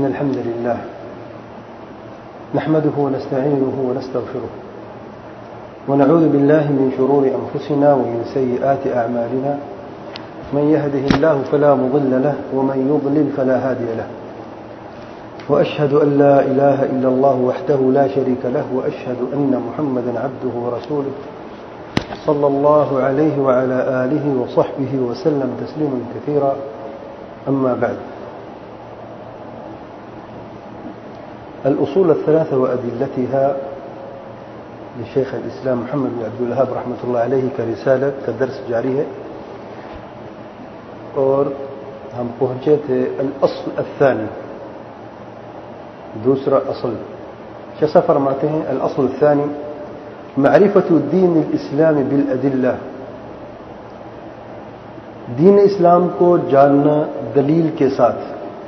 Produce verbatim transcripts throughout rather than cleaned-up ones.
إن الحمد لله نحمده ونستعينه ونستغفره ونعوذ بالله من شرور أنفسنا ومن سيئات أعمالنا من يهده الله فلا مضل له ومن يضلل فلا هادي له وأشهد أن لا إله إلا الله وحده لا شريك له وأشهد أن محمدا عبده ورسوله صلى الله عليه وعلى آله وصحبه وسلم تسليما كثيرا أما بعد. الأصول الثلاثة وأدلتها لشيخ الإسلام محمد بن عبد الوهاب رحمة الله عليه كرسالة كدرس جاری ہے اور ہم پہنچے تھے الاصل الثانی، دوسرا اصل. کیسا فرماتے ہیں؟ الاصل الثانی معرفة الدین الاسلام بالأدلة، دین اسلام کو جاننا دلیل کے ساتھ.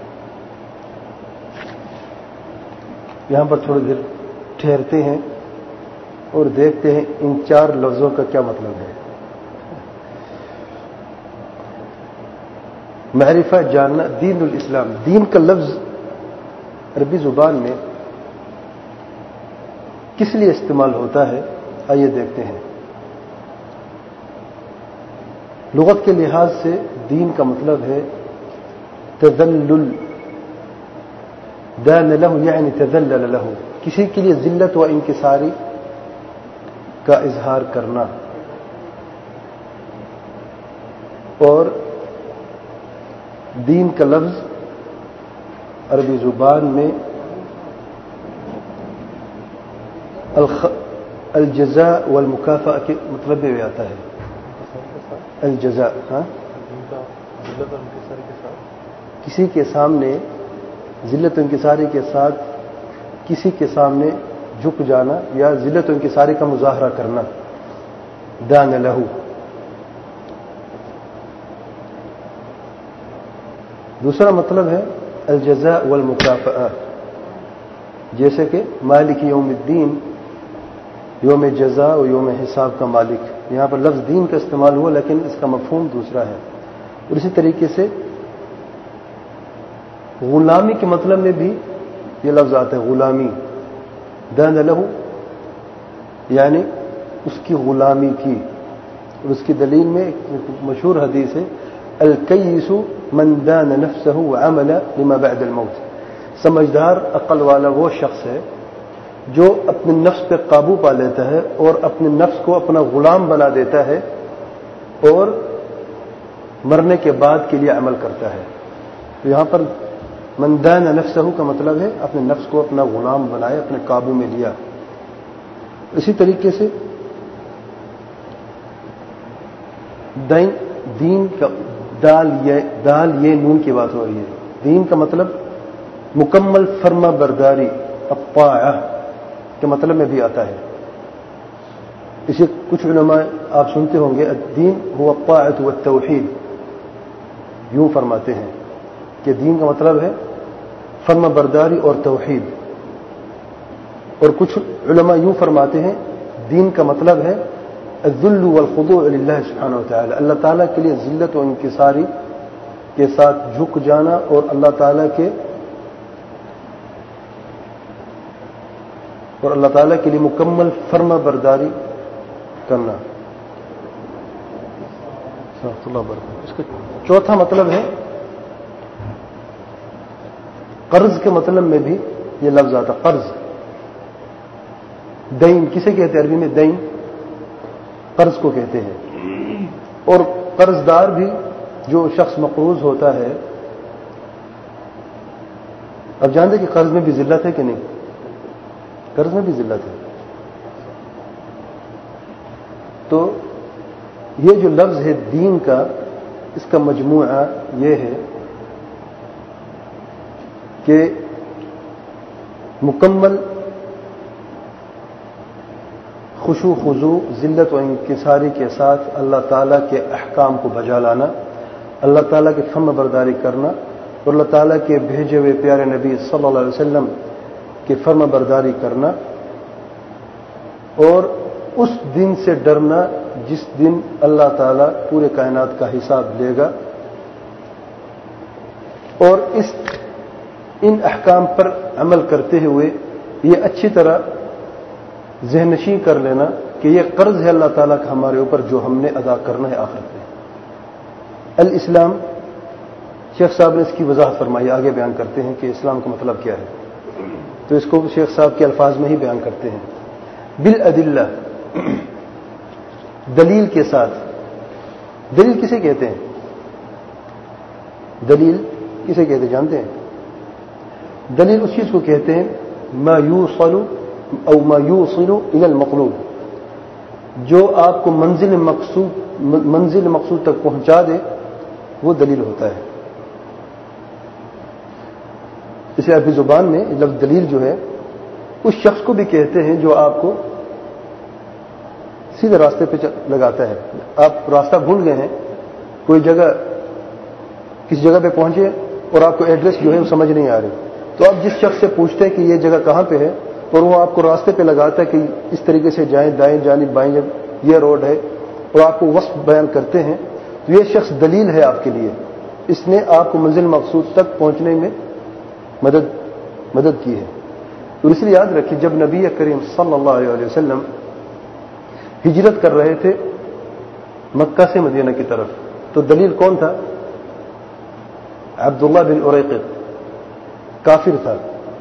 یہاں پر تھوڑی دیر ٹھہرتے ہیں اور دیکھتے ہیں ان چار لفظوں کا کیا مطلب ہے. معرفہ جاننا، دین الاسلام. دین کا لفظ عربی زبان میں کس لیے استعمال ہوتا ہے آئیے دیکھتے ہیں. لغت کے لحاظ سے دین کا مطلب ہے تذلل. دان له یعنی تذلل له، کسی کے لیے ذلت و انکساری کا اظہار کرنا. اور دین کا لفظ عربی زبان میں الجزاء والمکافأہ کے مطلب میں آتا ہے. الجزاء ہاں کسی کے سامنے ذلت و انکساری کے ساتھ کسی کے سامنے جھک جانا یا ذلت و انکساری کا مظاہرہ کرنا. دان لہو. دوسرا مطلب ہے الجزاء والمکافأہ، جیسے کہ مالک یوم الدین، یوم جزاء و یوم حساب کا مالک. یہاں پر لفظ دین کا استعمال ہوا لیکن اس کا مفہوم دوسرا ہے. اور اسی طریقے سے غلامی کے مطلب میں بھی یہ لفظ آتا ہے، غلامی. دان لہو یعنی اس کی غلامی کی. اور اس کی دلیل میں ایک مشہور حدیث ہے الکیس من دان نفسه وعمل لما بعد الموت. سمجھدار عقل والا وہ شخص ہے جو اپنے نفس پہ قابو پا لیتا ہے اور اپنے نفس کو اپنا غلام بنا دیتا ہے اور مرنے کے بعد کے لیے عمل کرتا ہے. تو یہاں پر من دان نفسہ کا مطلب ہے اپنے نفس کو اپنا غلام بنائے، اپنے قابو میں لیا. اسی طریقے سے دین دین کا دال یہ دال یہ نون کی بات ہو رہی ہے. دین کا مطلب مکمل فرما برداری، الطاعہ کے مطلب میں بھی آتا ہے. اسے کچھ علماء آپ سنتے ہوں گے الدین هو الطاعۃ والتوحید، یوں فرماتے ہیں کہ دین کا مطلب ہے فرما برداری اور توحید. اور کچھ علماء یوں فرماتے ہیں دین کا مطلب ہے الذل والخضوع للہ سبحانہ وتعالی، اللہ تعالیٰ کے لیے ذلت و انکساری کے ساتھ جھک جانا اور اللہ تعالیٰ کے اور اللہ تعالیٰ کے لیے مکمل فرما برداری کرنا. اس کا چوتھا مطلب ہے قرض کے مطلب میں بھی یہ لفظ آتا. قرض دین کسے کہتے ہیں عربی میں؟ دین قرض کو کہتے ہیں. اور قرض دار بھی جو شخص مقروض ہوتا ہے، اب جانتے کہ قرض میں بھی ذلت ہے کہ نہیں؟ قرض میں بھی ذلت ہے. تو یہ جو لفظ ہے دین کا، اس کا مجموعہ یہ ہے کہ مکمل خشوع خضوع، ذلت و انکساری کے ساتھ اللہ تعالیٰ کے احکام کو بجا لانا، اللہ تعالیٰ کی فرما برداری کرنا اور اللہ تعالیٰ کے بھیجے ہوئے پیارے نبی صلی اللہ علیہ وسلم کی فرما برداری کرنا. اور اس دن سے ڈرنا جس دن اللہ تعالیٰ پورے کائنات کا حساب لے گا. اور اس ان احکام پر عمل کرتے ہوئے یہ اچھی طرح ذہن نشین کر لینا کہ یہ قرض ہے اللہ تعالیٰ کا ہمارے اوپر جو ہم نے ادا کرنا ہے آخرت میں. الاسلام، شیخ صاحب نے اس کی وضاحت فرمائی، آگے بیان کرتے ہیں کہ اسلام کا مطلب کیا ہے. تو اس کو شیخ صاحب کے الفاظ میں ہی بیان کرتے ہیں. بالادلہ، دلیل کے ساتھ. دلیل کسے کہتے ہیں؟ دلیل کسے کہتے ہیں جانتے ہیں؟ دلیل اس چیز کو کہتے ہیں ما یوصل او ما یوصل الی المطلوب، جو آپ کو منزل مقصود منزل مقصود تک پہنچا دے، وہ دلیل ہوتا ہے. اسے عربی زبان میں لفظ دلیل جو ہے اس شخص کو بھی کہتے ہیں جو آپ کو سیدھے راستے پہ لگاتا ہے. آپ راستہ بھول گئے ہیں، کوئی جگہ کسی جگہ پہ پہنچے اور آپ کو ایڈریس جو ہے وہ سمجھ نہیں آ رہی، تو آپ جس شخص سے پوچھتے ہیں کہ یہ جگہ کہاں پہ ہے اور وہ آپ کو راستے پہ لگاتا ہے کہ اس طریقے سے جائیں، دائیں جانب بائیں جانب یہ روڈ ہے، اور آپ کو وصف بیان کرتے ہیں، تو یہ شخص دلیل ہے آپ کے لیے. اس نے آپ کو منزل مقصود تک پہنچنے میں مدد مدد کی ہے. اور اس لیے یاد رکھیے جب نبی کریم صلی اللہ علیہ وسلم ہجرت کر رہے تھے مکہ سے مدینہ کی طرف، تو دلیل کون تھا؟ عبداللہ بن اریقط، کافر تھا.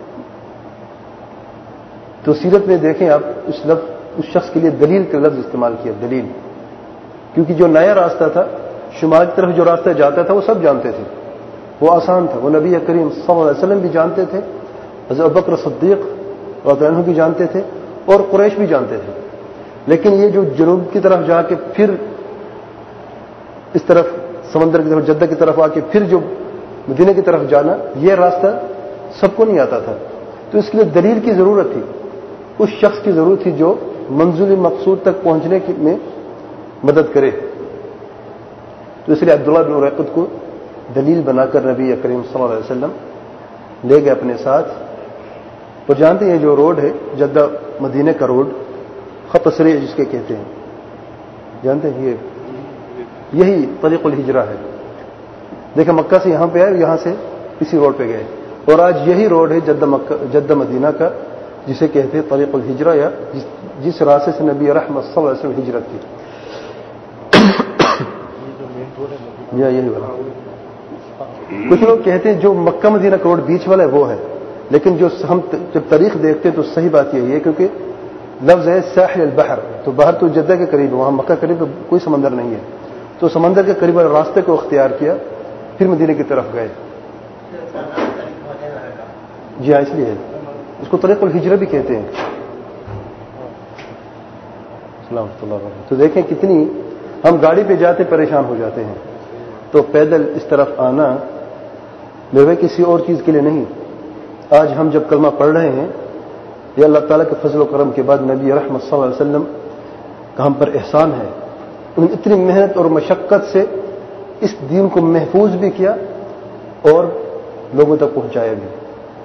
تو سیرت میں دیکھیں آپ اس لفظ اس شخص کے لیے دلیل کا لفظ استعمال کیا، دلیل، کیونکہ جو نیا راستہ تھا، شمال کی طرف جو راستہ جاتا تھا وہ سب جانتے تھے، وہ آسان تھا، وہ نبی کریم صلی اللہ علیہ وسلم بھی جانتے تھے، حضرت ابوبکر صدیق رضی اللہ عنہ بھی جانتے تھے، اور قریش بھی جانتے تھے. لیکن یہ جو جنوب کی طرف جا کے پھر اس طرف سمندر کی طرف جدہ کی طرف آ کے پھر جو مدینہ کی طرف جانا، یہ راستہ سب کو نہیں آتا تھا. تو اس کے لیے دلیل کی ضرورت تھی، اس شخص کی ضرورت تھی جو منزل مقصود تک پہنچنے میں مدد کرے. تو اس لیے عبداللہ بن اریقط کو دلیل بنا کر نبی کریم صلی اللہ علیہ وسلم لے گئے اپنے ساتھ. اور جانتے ہیں جو روڈ ہے جدہ مدینہ کا روڈ، خط سریع جس کے کہتے ہیں، جانتے ہیں یہ یہی طریق الہجرہ ہے. دیکھیں مکہ سے یہاں پہ آئے، یہاں سے اسی روڈ پہ گئے، اور آج یہی روڈ ہے جدہ مکہ جدہ مدینہ کا، جسے کہتے ہیں طریق الہجرہ، یا جس, جس راستے سے نبی رحمت صلی اللہ علیہ وسلم ہجرت کی. یا یہی والا. کچھ لوگ کہتے ہیں جو مکہ مدینہ کا روڈ بیچ والا ہے وہ ہے، لیکن جو ہم جب تاریخ دیکھتے ہیں تو صحیح بات یہی ہے، کیونکہ لفظ ہے ساحل البحر، تو باہر تو جدہ کے قریب ہے، وہاں مکہ قریب کوئی سمندر نہیں ہے، تو سمندر کے قریب والے راستے کو اختیار کیا، پھر مدینہ کی طرف گئے. جی ہاں، اس لیے اس کو طریق الہجرہ بھی کہتے ہیں. تو دیکھیں کتنی ہم گاڑی پہ جاتے پریشان ہو جاتے ہیں، تو پیدل اس طرف آنا میرے کسی اور چیز کے لیے نہیں. آج ہم جب کلمہ پڑھ رہے ہیں، یہ اللہ تعالیٰ کے فضل و کرم کے بعد نبی رحمت صلی اللہ علیہ وسلم کا ہم پر احسان ہے. انہوں نے اتنی محنت اور مشقت سے اس دین کو محفوظ بھی کیا اور لوگوں تک پہنچایا بھی.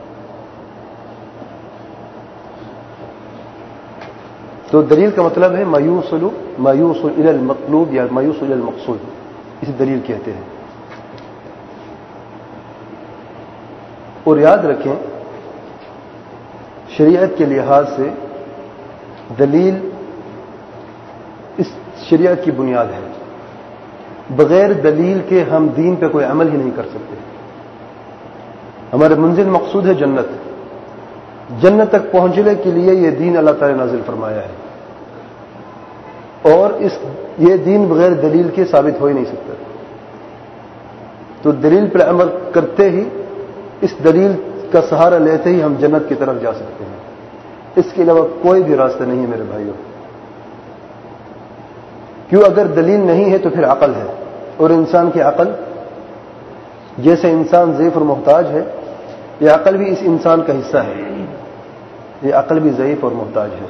تو دلیل کا مطلب ہے مایوصل مایوصل الی المطلوب یا مایوصل الی المقصود، اسے دلیل کہتے ہیں. اور یاد رکھیں شریعت کے لحاظ سے دلیل اس شریعت کی بنیاد ہے. بغیر دلیل کے ہم دین پہ کوئی عمل ہی نہیں کر سکتے. ہمارے منزل مقصود ہے جنت. جنت تک پہنچنے کے لیے یہ دین اللہ تعالی نے نازل فرمایا ہے، اور اس یہ دین بغیر دلیل کے ثابت ہو ہی نہیں سکتا. تو دلیل پر عمل کرتے ہی، اس دلیل کا سہارا لیتے ہی ہم جنت کی طرف جا سکتے ہیں. اس کے علاوہ کوئی بھی راستہ نہیں ہے میرے بھائیوں. کیوں؟ اگر دلیل نہیں ہے تو پھر عقل ہے، اور انسان کی عقل، جیسے انسان ضعیف اور محتاج ہے، یہ عقل بھی اس انسان کا حصہ ہے. یہ عقل بھی ضعیف اور محتاج ہے.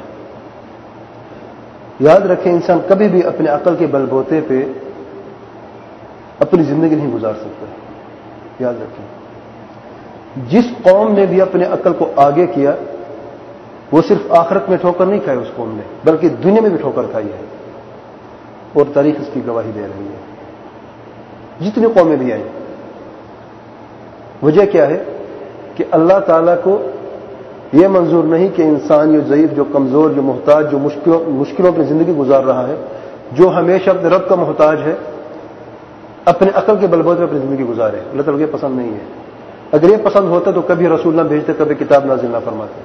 یاد رکھیں انسان کبھی بھی اپنے عقل کے بل بوتے پہ اپنی زندگی نہیں گزار سکتا. یاد رکھیں جس قوم نے بھی اپنے عقل کو آگے کیا وہ صرف آخرت میں ٹھوکر نہیں کھائے اس قوم نے، بلکہ دنیا میں بھی ٹھوکر کھائی ہے، اور تاریخ اس کی گواہی دے رہی ہے. جتنی قومیں بھی آئیں، وجہ کیا ہے کہ اللہ تعالیٰ کو یہ منظور نہیں کہ انسان جو ضعیف، جو کمزور، جو محتاج، جو مشکلوں مشکلوں کی زندگی گزار رہا ہے، جو ہمیشہ اپنے رب کا محتاج ہے، اپنے عقل کے بل بوتے اپنی زندگی گزارے. اللہ تعالیٰ کو یہ پسند نہیں ہے. اگر یہ پسند ہوتا تو کبھی رسول نہ بھیجتے، کبھی کتاب نازل نہ فرماتے.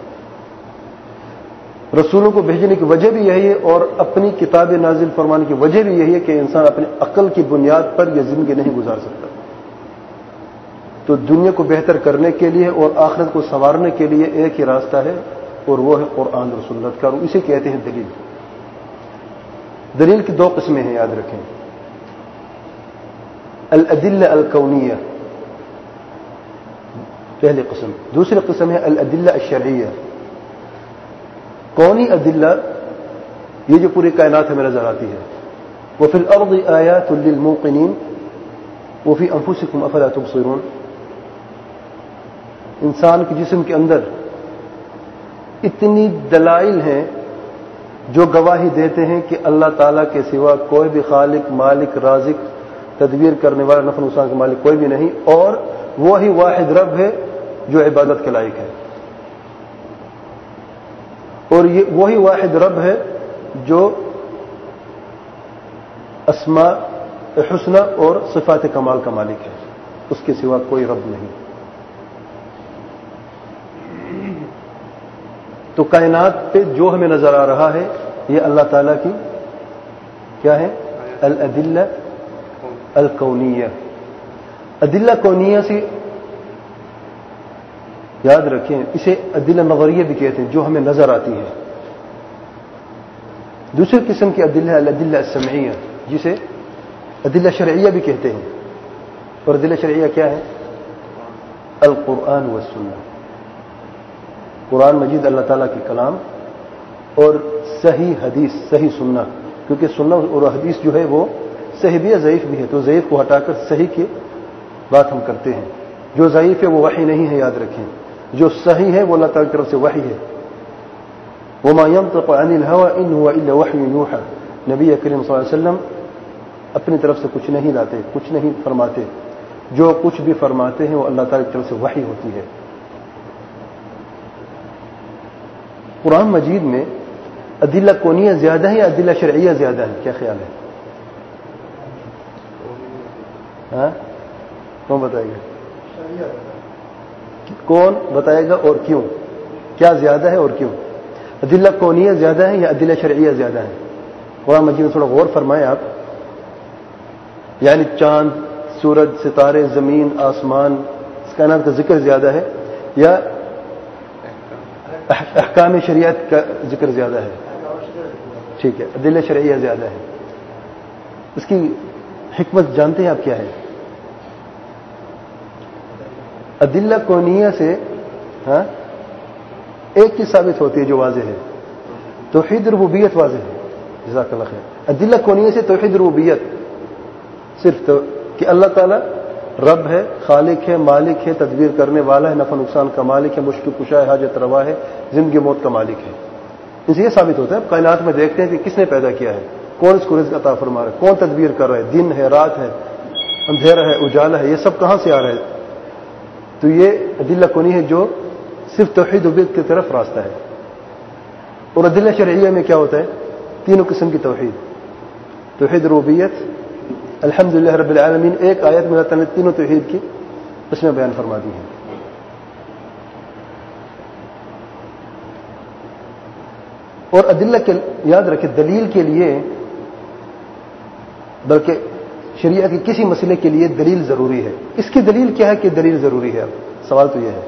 رسولوں کو بھیجنے کی وجہ بھی یہی ہے اور اپنی کتاب نازل فرمانے کی وجہ بھی یہی ہے کہ انسان اپنی عقل کی بنیاد پر یہ زندگی نہیں گزار سکتا. تو دنیا کو بہتر کرنے کے لیے اور آخرت کو سنوارنے کے لیے ایک ہی راستہ ہے اور وہ ہے قرآن اور سنت کا، اور اسے کہتے ہیں دلیل. دلیل کی دو قسمیں ہیں، یاد رکھیں. الادلہ الکونیہ پہلی قسم. دوسری قسم ہے الادلہ الشرعیہ. کونی ادلہ یہ جو پوری کائنات ہمیں نظر آتی ہے. وفی الارض آیات للموقنین وفی انفسکم افلا تبصرون. انسان کے جسم کے اندر اتنی دلائل ہیں جو گواہی دیتے ہیں کہ اللہ تعالیٰ کے سوا کوئی بھی خالق، مالک، رازق، تدبیر کرنے والا، نفع نقصان کا مالک کوئی بھی نہیں، اور وہی واحد رب ہے جو عبادت کے لائق ہے. اور یہ وہی واحد رب ہے جو اسماء حسنہ اور صفات کمال کا مالک ہے. اس کے سوا کوئی رب نہیں. تو کائنات پہ جو ہمیں نظر آ رہا ہے یہ اللہ تعالیٰ کی کیا ہے؟ الادلہ الکونیہ. ادلہ کونیہ سے یاد رکھیں، اسے ادلہ نظریہ بھی کہتے ہیں، جو ہمیں نظر آتی ہے. دوسری قسم کی ادلہ الادلہ السمعیہ، جسے ادلہ شرعیہ بھی کہتے ہیں. اور ادلہ شرعیہ کیا ہے؟ القرآن والسنہ. قرآن مجید اللہ تعالیٰ کے کلام اور صحیح حدیث، صحیح سننا، کیونکہ سننا اور حدیث جو ہے وہ صحیح بھی ہے، ضعیف بھی ہے. تو ضعیف کو ہٹا کر صحیح کی بات ہم کرتے ہیں. جو ضعیف ہے وہ وحی نہیں ہے، یاد رکھیں. جو صحیح ہے وہ اللہ تعالیٰ کی طرف سے وحی ہے. وما ينطق عن الهوى ان هو الا وحی یوحى. نبی کریم صلی اللہ علیہ وسلم اپنی طرف سے کچھ نہیں لاتے، کچھ نہیں فرماتے. جو کچھ بھی فرماتے ہیں وہ اللہ تعالیٰ کی طرف سے وحی ہوتی ہے. قرآن مجید میں ادلہ کونیہ زیادہ ہے یا ادلہ شرعیہ زیادہ ہے؟ کیا خیال ہے؟ ہاں کون بتائے گا؟ کون بتائے گا اور کیوں؟ کیا زیادہ ہے اور کیوں؟ ادلہ کونیہ زیادہ ہے یا ادلہ شرعیہ زیادہ ہے؟ قرآن مجید میں تھوڑا غور فرمائیں آپ. یعنی چاند، سورج، ستارے، زمین، آسمان، اس کائنات کا ذکر زیادہ ہے یا احکام شریعت کا ذکر زیادہ ہے؟ ٹھیک ہے، ادلہ شرعیہ زیادہ ہے. اس کی حکمت جانتے ہیں آپ کیا ہے؟ ادلہ کونیہ سے ہاں ایک چیز ثابت ہوتی ہے جو واضح ہے، توحید ربوبیت واضح ہے. جزاک اللہ خیر. ادلہ کونیہ سے توحید ربوبیت، صرف تو کہ اللہ تعالیٰ رب ہے، خالق ہے، مالک ہے، تدبیر کرنے والا ہے، نفع نقصان کا مالک ہے، مشکل کشا ہے، حاجت روا ہے، زندگی موت کا مالک ہے. اس سے یہ ثابت ہوتا ہے. کائنات میں دیکھتے ہیں کہ کس نے پیدا کیا ہے، کون اس کو رزق عطا فرما رہا ہے، کون تدبیر کر رہا ہے، دن ہے، رات ہے، اندھیرا ہے، اجالا ہے، یہ سب کہاں سے آ رہا ہے؟ تو یہ ادلہ کونی ہے جو صرف توحید ربوبیت کی طرف راستہ ہے. اور ادلہ شرعیہ میں کیا ہوتا ہے؟ تینوں قسم کی توحید. توحید ربوبیت، الحمدللہ رب العالمین، ایک آیت میں اللہ تعالیٰ نے تینوں توحید کی قسمیں بیان فرما دی ہیں. اور ادلہ کے یاد رکھیں دلیل کے لیے، بلکہ شریعت کے کسی مسئلے کے لیے دلیل ضروری ہے. اس کی دلیل کیا ہے کہ دلیل ضروری ہے؟ اب سوال تو یہ ہے.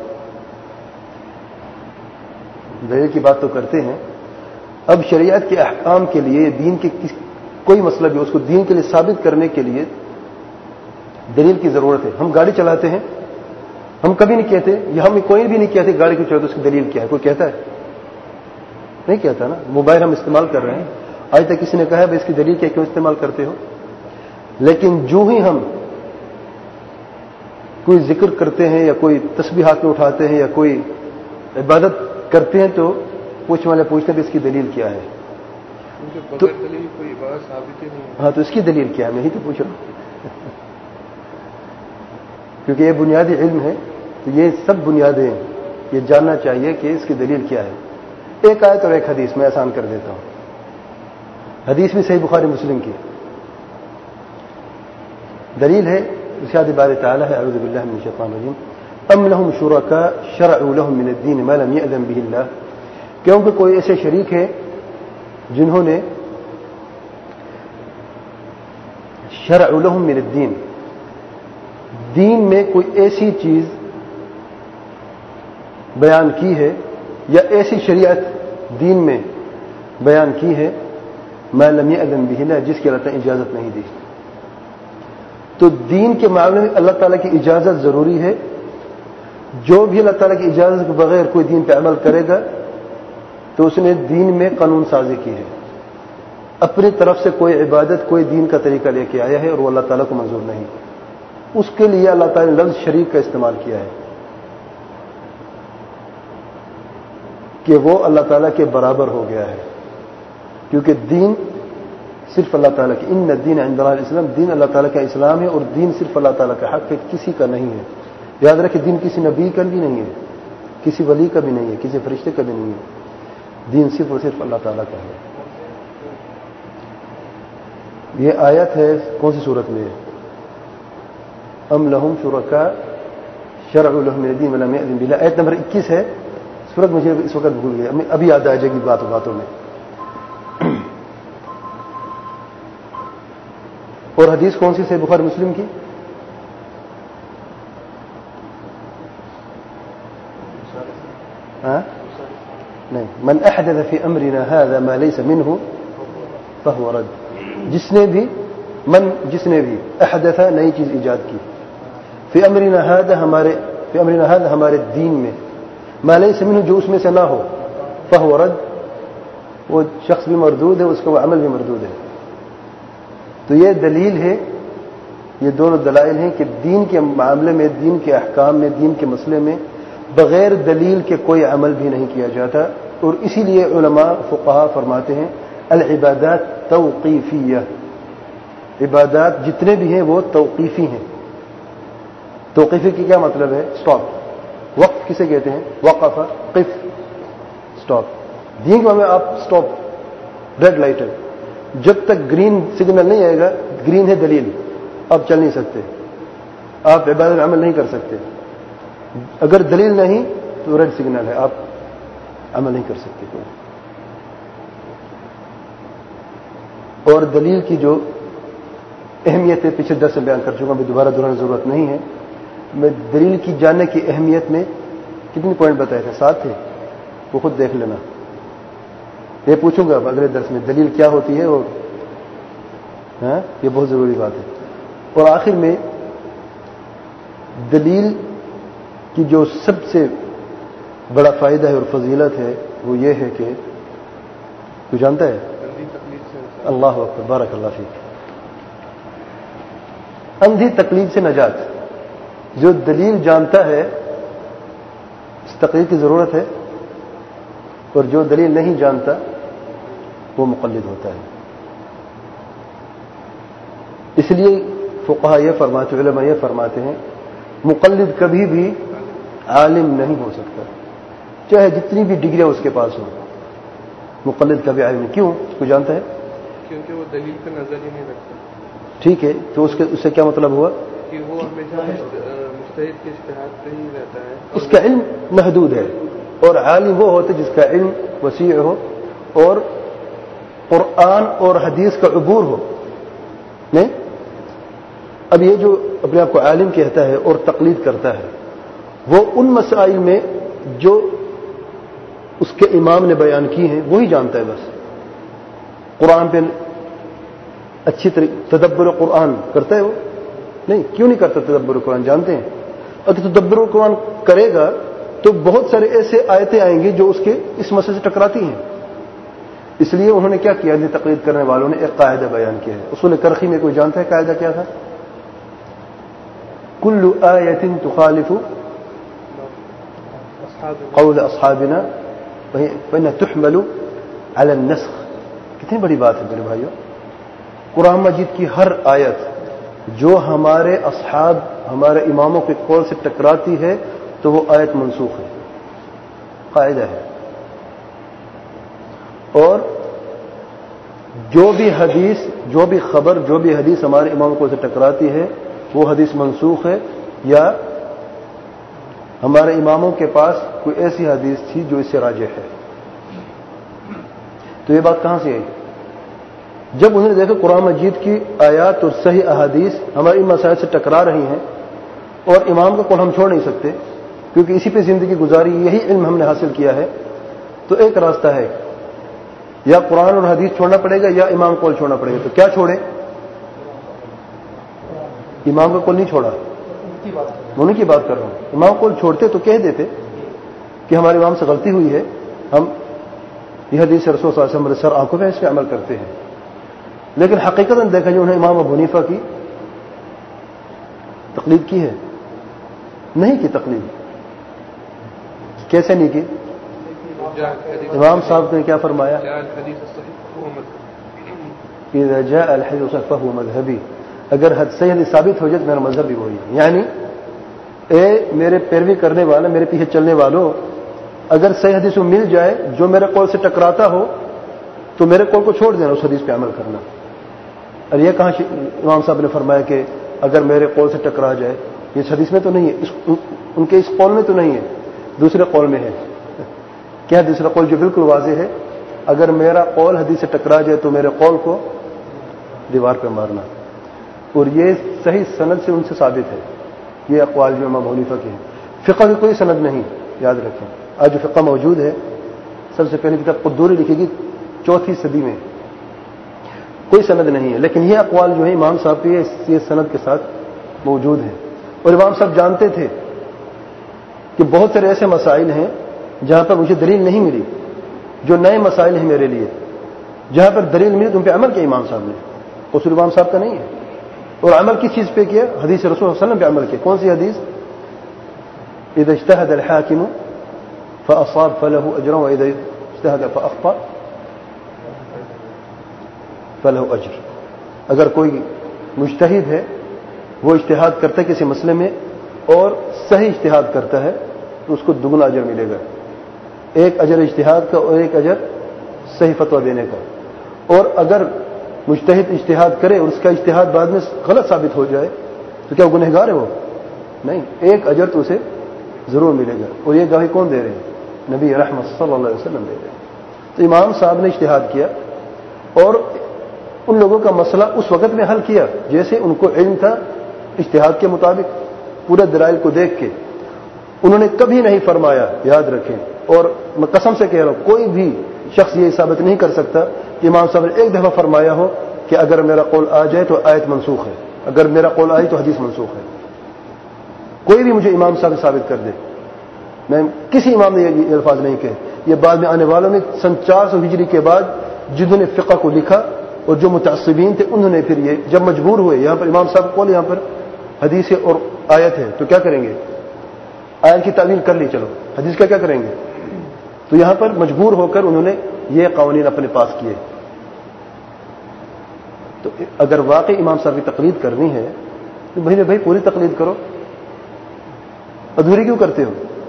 دلیل کی بات تو کرتے ہیں. اب شریعت کے احکام کے لیے، دین کے کوئی مسئلہ بھی اس کو دین کے لیے ثابت کرنے کے لیے دلیل کی ضرورت ہے. ہم گاڑی چلاتے ہیں، ہم کبھی نہیں کہتے، یا ہم کوئی بھی نہیں کہتے گاڑی کو چلاتے اس کی دلیل کیا ہے؟ کوئی کہتا ہے؟ نہیں کہتا نا. موبائل ہم استعمال کر رہے ہیں، آج تک کسی نے کہا ہے بھائی اس کی دلیل کیا، کیوں استعمال کرتے ہو؟ لیکن جو ہی ہم کوئی ذکر کرتے ہیں یا کوئی تسبیح ہاتھ میں اٹھاتے ہیں یا کوئی عبادت کرتے ہیں تو پوچھنے والے پوچھتے ہیں کہ اس کی دلیل کیا ہے. تو ہاں تو اس کی دلیل کیا ہے؟ میں ہی تو پوچھ رہا ہوں. کیونکہ یہ بنیادی علم ہے تو یہ سب بنیادیں یہ جاننا چاہیے کہ اس کی دلیل کیا ہے. ایک آیت اور ایک حدیث میں آسان کر دیتا ہوں. حدیث بھی صحیح بخاری مسلم کی دلیل ہے. ارشاد باری تعالی ہے اعوذ باللہ من الشیطان الرجیم ام لهم شرکاء شرعوا لهم من الدین ما لم یأذن به اللہ. کیونکہ کوئی ایسے شریک ہے جنہوں نے شرعوا لهم من الدین دین میں کوئی ایسی چیز بیان کی ہے یا ایسی شریعت دین میں بیان کی ہے ما لم یأذن به اللہ جس کی اللہ تعالی اجازت نہیں دی. تو دین کے معاملے میں اللہ تعالیٰ کی اجازت ضروری ہے. جو بھی اللہ تعالیٰ کی اجازت کے بغیر کوئی دین پہ عمل کرے گا تو اس نے دین میں قانون سازی کی ہے. اپنی طرف سے کوئی عبادت کوئی دین کا طریقہ لے کے آیا ہے اور وہ اللہ تعالیٰ کو منظور نہیں. اس کے لیے اللہ تعالیٰ نے لفظ شریک کا استعمال کیا ہے کہ وہ اللہ تعالیٰ کے برابر ہو گیا ہے. کیونکہ دین صرف اللہ تعالیٰ کی ان الدین عند اللہ الاسلام دین اللہ تعالیٰ کا اسلام ہے اور دین صرف اللہ تعالیٰ کا حق ہے کسی کا نہیں ہے. یاد رکھیں دین کسی نبی کا بھی نہیں ہے کسی ولی کا بھی نہیں ہے کسی فرشتے کا بھی نہیں ہے. دین صرف اور صرف اللہ تعالیٰ کا ہے. یہ آیت ہے کون سی صورت میں ہے؟ ام لہم شرکاء شرعوا لهم من الدین ما لم یأذن به اللہ. آیت نمبر اکیس ہے. صورت مجھے اس وقت بھول گیا ابھی یاد آ جائے گی باتوں باتوں میں. اور حدیث کون سی سے بخاری مسلم کی؟ ہاں نہیں من احدث فی امرنا هذا ما ليس منه فهو رد. جس نے بھی من جس نے بھی احدث نئی چیز ایجاد کی فی امرنا هذا ہمارے فی امرنا هذا ہمارے دین میں ما ليس منه جو اس میں سے نہ ہو فهو رد وہ شخص بھی مردود ہے اس کا وہ عمل بھی مردود ہے. تو یہ دلیل ہے یہ دونوں دلائل ہیں کہ دین کے معاملے میں دین کے احکام میں دین کے مسئلے میں بغیر دلیل کے کوئی عمل بھی نہیں کیا جاتا. اور اسی لیے علماء فقہا فرماتے ہیں العبادات توقیفیہ عبادات جتنے بھی ہیں وہ توقیفی ہیں. توقیفی کی کیا مطلب ہے؟ سٹاپ. وقف کسے کہتے ہیں؟ وقف قف سٹاپ. دین کے معاملے آپ سٹاپ ریڈ لائٹ ہے جب تک گرین سگنل نہیں آئے گا گرین ہے دلیل آپ چل نہیں سکتے آپ عبادت عمل نہیں کر سکتے. اگر دلیل نہیں تو ریڈ سگنل ہے آپ عمل نہیں کر سکتے. اور دلیل کی جو اہمیت ہے پچھلے درس میں بیان کر چکا میں دوبارہ دہرانے کی ضرورت نہیں ہے. میں دلیل کی جاننے کی اہمیت میں کتنی پوائنٹ بتائے تھے؟ سات تھے وہ خود دیکھ لینا. یہ پوچھوں گا اگلے درس میں دلیل کیا ہوتی ہے اور ہاں یہ بہت ضروری بات ہے. اور آخر میں دلیل کی جو سب سے بڑا فائدہ ہے اور فضیلت ہے وہ یہ ہے کہ تو جانتا ہے اللہ اکبر بارک اللہ فیک اندھی تقلید سے نجات. جو دلیل جانتا ہے اس تقلید کی ضرورت ہے اور جو دلیل نہیں جانتا وہ مقلد ہوتا ہے. اس لیے فقہا یہ فرماتے علماء یہ فرماتے ہیں مقلد کبھی بھی عالم نہیں ہو سکتا چاہے جتنی بھی ڈگریاں اس کے پاس ہوں. مقلد کبھی عالم نہیں. کیوں؟ اس کو جانتا ہے کیونکہ وہ دلیل پہ نظر ہی نہیں رکھتا. ٹھیک ہے تو اس کے اس سے کیا مطلب ہوا کہ وہ ہمیشہ مجتہد کے اجتہاد پہ ہی رہتا ہے. اس کا علم محدود ہے اور عالم وہ ہوتا ہے جس کا علم وسیع ہو اور قرآن اور حدیث کا عبور ہو. نہیں اب یہ جو اپنے آپ کو عالم کہتا ہے اور تقلید کرتا ہے وہ ان مسائل میں جو اس کے امام نے بیان کی ہیں وہی جانتا ہے. بس قرآن پہ اچھی طریقے تدبر قرآن کرتا ہے وہ نہیں. کیوں نہیں کرتا تدبر قرآن؟ جانتے ہیں اگر تدبر قرآن کرے گا تو بہت سارے ایسے آیتیں آئیں گی جو اس کے اس مسئلے سے ٹکراتی ہیں. اس لیے انہوں نے کیا کیا تقلید کرنے والوں نے ایک قاعدہ بیان کیا ہے. اصول کرخی میں کوئی جانتا ہے قاعدہ کیا تھا؟ کل آیت تخالف قول اصحابنا فإنها تحمل على النسخ. کتنی بڑی بات ہے میرے بھائیوں. قرآن مجید کی ہر آیت جو ہمارے اصحاب ہمارے اماموں کے قول سے ٹکراتی ہے تو وہ آیت منسوخ ہے، قاعدہ ہے. اور جو بھی حدیث، جو بھی خبر، جو بھی حدیث ہمارے امام کو سے ٹکراتی ہے وہ حدیث منسوخ ہے، یا ہمارے اماموں کے پاس کوئی ایسی حدیث تھی جو اس سے راجح ہے. تو یہ بات کہاں سے آئی؟ جب انہوں نے دیکھا قرآن مجید کی آیات اور صحیح احادیث ہماری مسائل سے ٹکرا رہی ہیں اور امام کا قول ہم چھوڑ نہیں سکتے کیونکہ اسی پہ زندگی گزاری، یہی علم ہم نے حاصل کیا ہے، تو ایک راستہ ہے، یا قرآن اور حدیث چھوڑنا پڑے گا یا امام قول چھوڑنا پڑے گا. تو کیا چھوڑے؟ امام کا قول نہیں چھوڑا، انہیں کی بات کر رہا ہوں. امام قول چھوڑتے تو کہہ دیتے کہ ہمارے امام سے غلطی ہوئی ہے، ہم یہ حدیث رسول صلی اللہ علیہ وسلم سر آنکھوں میں اس پہ عمل کرتے ہیں. لیکن حقیقتاً دیکھا جو انہیں امام ابو حنیفہ کی تقلید کی ہے، نہیں کی تقلید. کیسے نہیں کی؟ امام صاحب نے کیا فرمایا؟ اذا جاء الحديث فهو مذهبي، اگر حد صحیح حدیث ثابت ہو جائے تو میرا مذہب بھی وہی ہے. یعنی اے میرے پیروی کرنے والا، میرے پیچھے چلنے والوں، اگر صحیح حدیث میں مل جائے جو میرے قول سے ٹکراتا ہو تو میرے قول کو چھوڑ دینا، اس حدیث پہ عمل کرنا. اور یہ کہاں امام صاحب نے فرمایا کہ اگر میرے قول سے ٹکرا جائے؟ اس حدیث میں تو نہیں ہے، اس ان کے اس قول میں تو نہیں ہے، دوسرے قول میں ہے. کیا دوسرا قول جو بالکل واضح ہے؟ اگر میرا قول حدیث سے ٹکرا جائے تو میرے قول کو دیوار پہ مارنا. اور یہ صحیح سند سے ان سے ثابت ہے، یہ اقوال جو امام ابو حنیفہ کے ہیں. فقہ کی کوئی سند نہیں، یاد رکھیں. آج جو فقہ موجود ہے، سب سے پہلی کتاب قدوری لکھی گئی چوتھی صدی میں، کوئی سند نہیں ہے. لیکن یہ اقوال جو ہے امام صاحب کے یہ سند کے ساتھ موجود ہیں. اور امام صاحب جانتے تھے کہ بہت سارے ایسے مسائل ہیں جہاں پر مجھے دلیل نہیں ملی، جو نئے مسائل ہیں میرے لیے، جہاں پر دلیل ملی تو ان پہ عمل کیا امام صاحب نے. قصور امام صاحب کا نہیں ہے. اور عمل کس چیز پہ کیا؟ حدیث رسول صلی اللہ علیہ وسلم پہ عمل کیا. کون سی حدیث؟ اذا اجتهد الحاکم فاصاب فله اجر واذا اجتهد فاخطا فله اجر. اگر کوئی مجتہد ہے، وہ اجتہاد کرتا ہے کسی مسئلے میں اور صحیح اجتہاد کرتا ہے تو اس کو دگنا اجر ملے گا. ایک اجر اجتہاد کا اور ایک اجر صحیح فتویٰ دینے کا. اور اگر مجتہد اجتہاد کرے اور اس کا اجتہاد بعد میں غلط ثابت ہو جائے تو کیا وہ گنہگار ہے؟ وہ نہیں، ایک اجر تو اسے ضرور ملے گا. اور یہ گواہی کون دے رہے ہیں؟ نبی رحمت صلی اللہ علیہ وسلم دے رہے ہیں. تو امام صاحب نے اجتہاد کیا اور ان لوگوں کا مسئلہ اس وقت میں حل کیا جیسے ان کو علم تھا، اجتہاد کے مطابق پورے دلائل کو دیکھ کے. انہوں نے کبھی نہیں فرمایا، یاد رکھیں، اور میں قسم سے کہہ رہا ہوں کوئی بھی شخص یہ ثابت نہیں کر سکتا کہ امام صاحب نے ایک دفعہ فرمایا ہو کہ اگر میرا قول آ جائے تو آیت منسوخ ہے، اگر میرا قول آئی تو حدیث منسوخ ہے. کوئی بھی مجھے امام صاحب ثابت کر دے. میں کسی امام نے یہ الفاظ نہیں کہے. یہ بعد میں آنے والوں نے سن چار سو ہجری کے بعد جنہوں نے فقہ کو لکھا اور جو متعصبین تھے انہوں نے پھر یہ جب مجبور ہوئے، یہاں پر امام صاحب قول یہاں پر حدیث اور آیت ہے تو کیا کریں گے؟ آیت کی تعویل کر لی، چلو حدیث کا کیا کریں گے؟ تو یہاں پر مجبور ہو کر انہوں نے یہ قوانین اپنے پاس کیے. تو اگر واقعی امام صاحب کی تقلید کرنی ہے تو بھائی بھائی پوری تقلید کرو، ادھوری کیوں کرتے ہو؟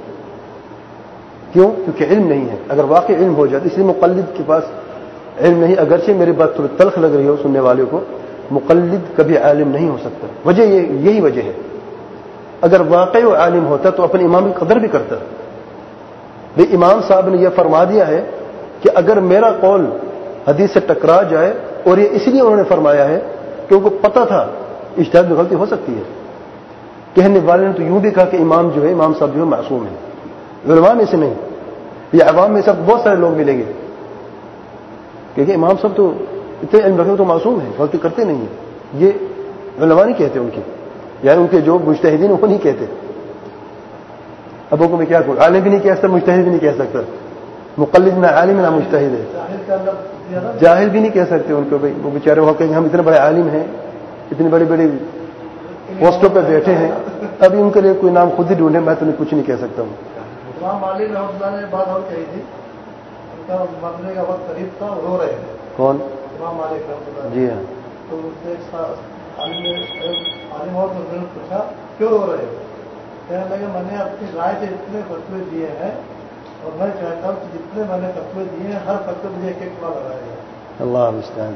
کیوں؟ کیونکہ علم نہیں ہے. اگر واقعی علم ہو جائے تو اس لیے مقلد کے پاس علم نہیں. اگرچہ میری بات تھوڑی تلخ لگ رہی ہو سننے والوں کو، مقلد کبھی عالم نہیں ہو سکتا. وجہ یہ یہی وجہ ہے. اگر واقعی وہ عالم ہوتا تو اپنے امام کی قدر بھی کرتا. بھائی امام صاحب نے یہ فرما دیا ہے کہ اگر میرا قول حدیث سے ٹکرا جائے، اور یہ اس لیے انہوں نے فرمایا ہے کہ ان کو پتہ تھا اجتہاد میں غلطی ہو سکتی ہے. کہنے والے نے تو یوں بھی کہا کہ امام جو ہے امام صاحب جو ہے معصوم ہے. علماء میں سے نہیں، یہ عوام میں سب بہت سارے لوگ ملیں گے کیونکہ امام صاحب تو اتنے علم رکھتے تو معصوم ہیں، غلطی کرتے نہیں ہیں. یہ علماء نہیں کہتے ان کی، یعنی ان کے جو مجتہدین وہ نہیں کہتے. اب کو میں کیا کہوں؟ عالم بھی نہیں کہہ سکتا، مجتہد بھی نہیں کہہ سکتا. مقلد نہ عالم نہ مجتہد ہے. جاہل بھی نہیں کہہ سکتے ان کو. بھائی وہ بیچارے وہ کہیں ہم اتنے بڑے عالم ہیں، اتنی بڑی بڑی پوسٹوں پہ بیٹھے ہیں، ابھی ان کے لیے کوئی نام خود ہی ڈھونڈے، میں تو کچھ نہیں کہہ سکتا ہوں. امام مالک رحمۃ اللہ نے بات اور کہی تھی، ان کا مرنے کا وقت قریب تھا، رو رہے تھے. کون؟ امام مالک رحمۃ اللہ. جی ہاں. تو اس سے عالم اور نے پوچھا کیوں رو رہے ہو؟ کہنے لگے میں نے اپنی رائے سے اتنے فتوے دیے ہیں اور میں چاہتا ہوں کہ جتنے میں نے فتوے دیے ہیں ہر فتوے مجھے ایک ایک بار لگائے گا. اللہ مستعان.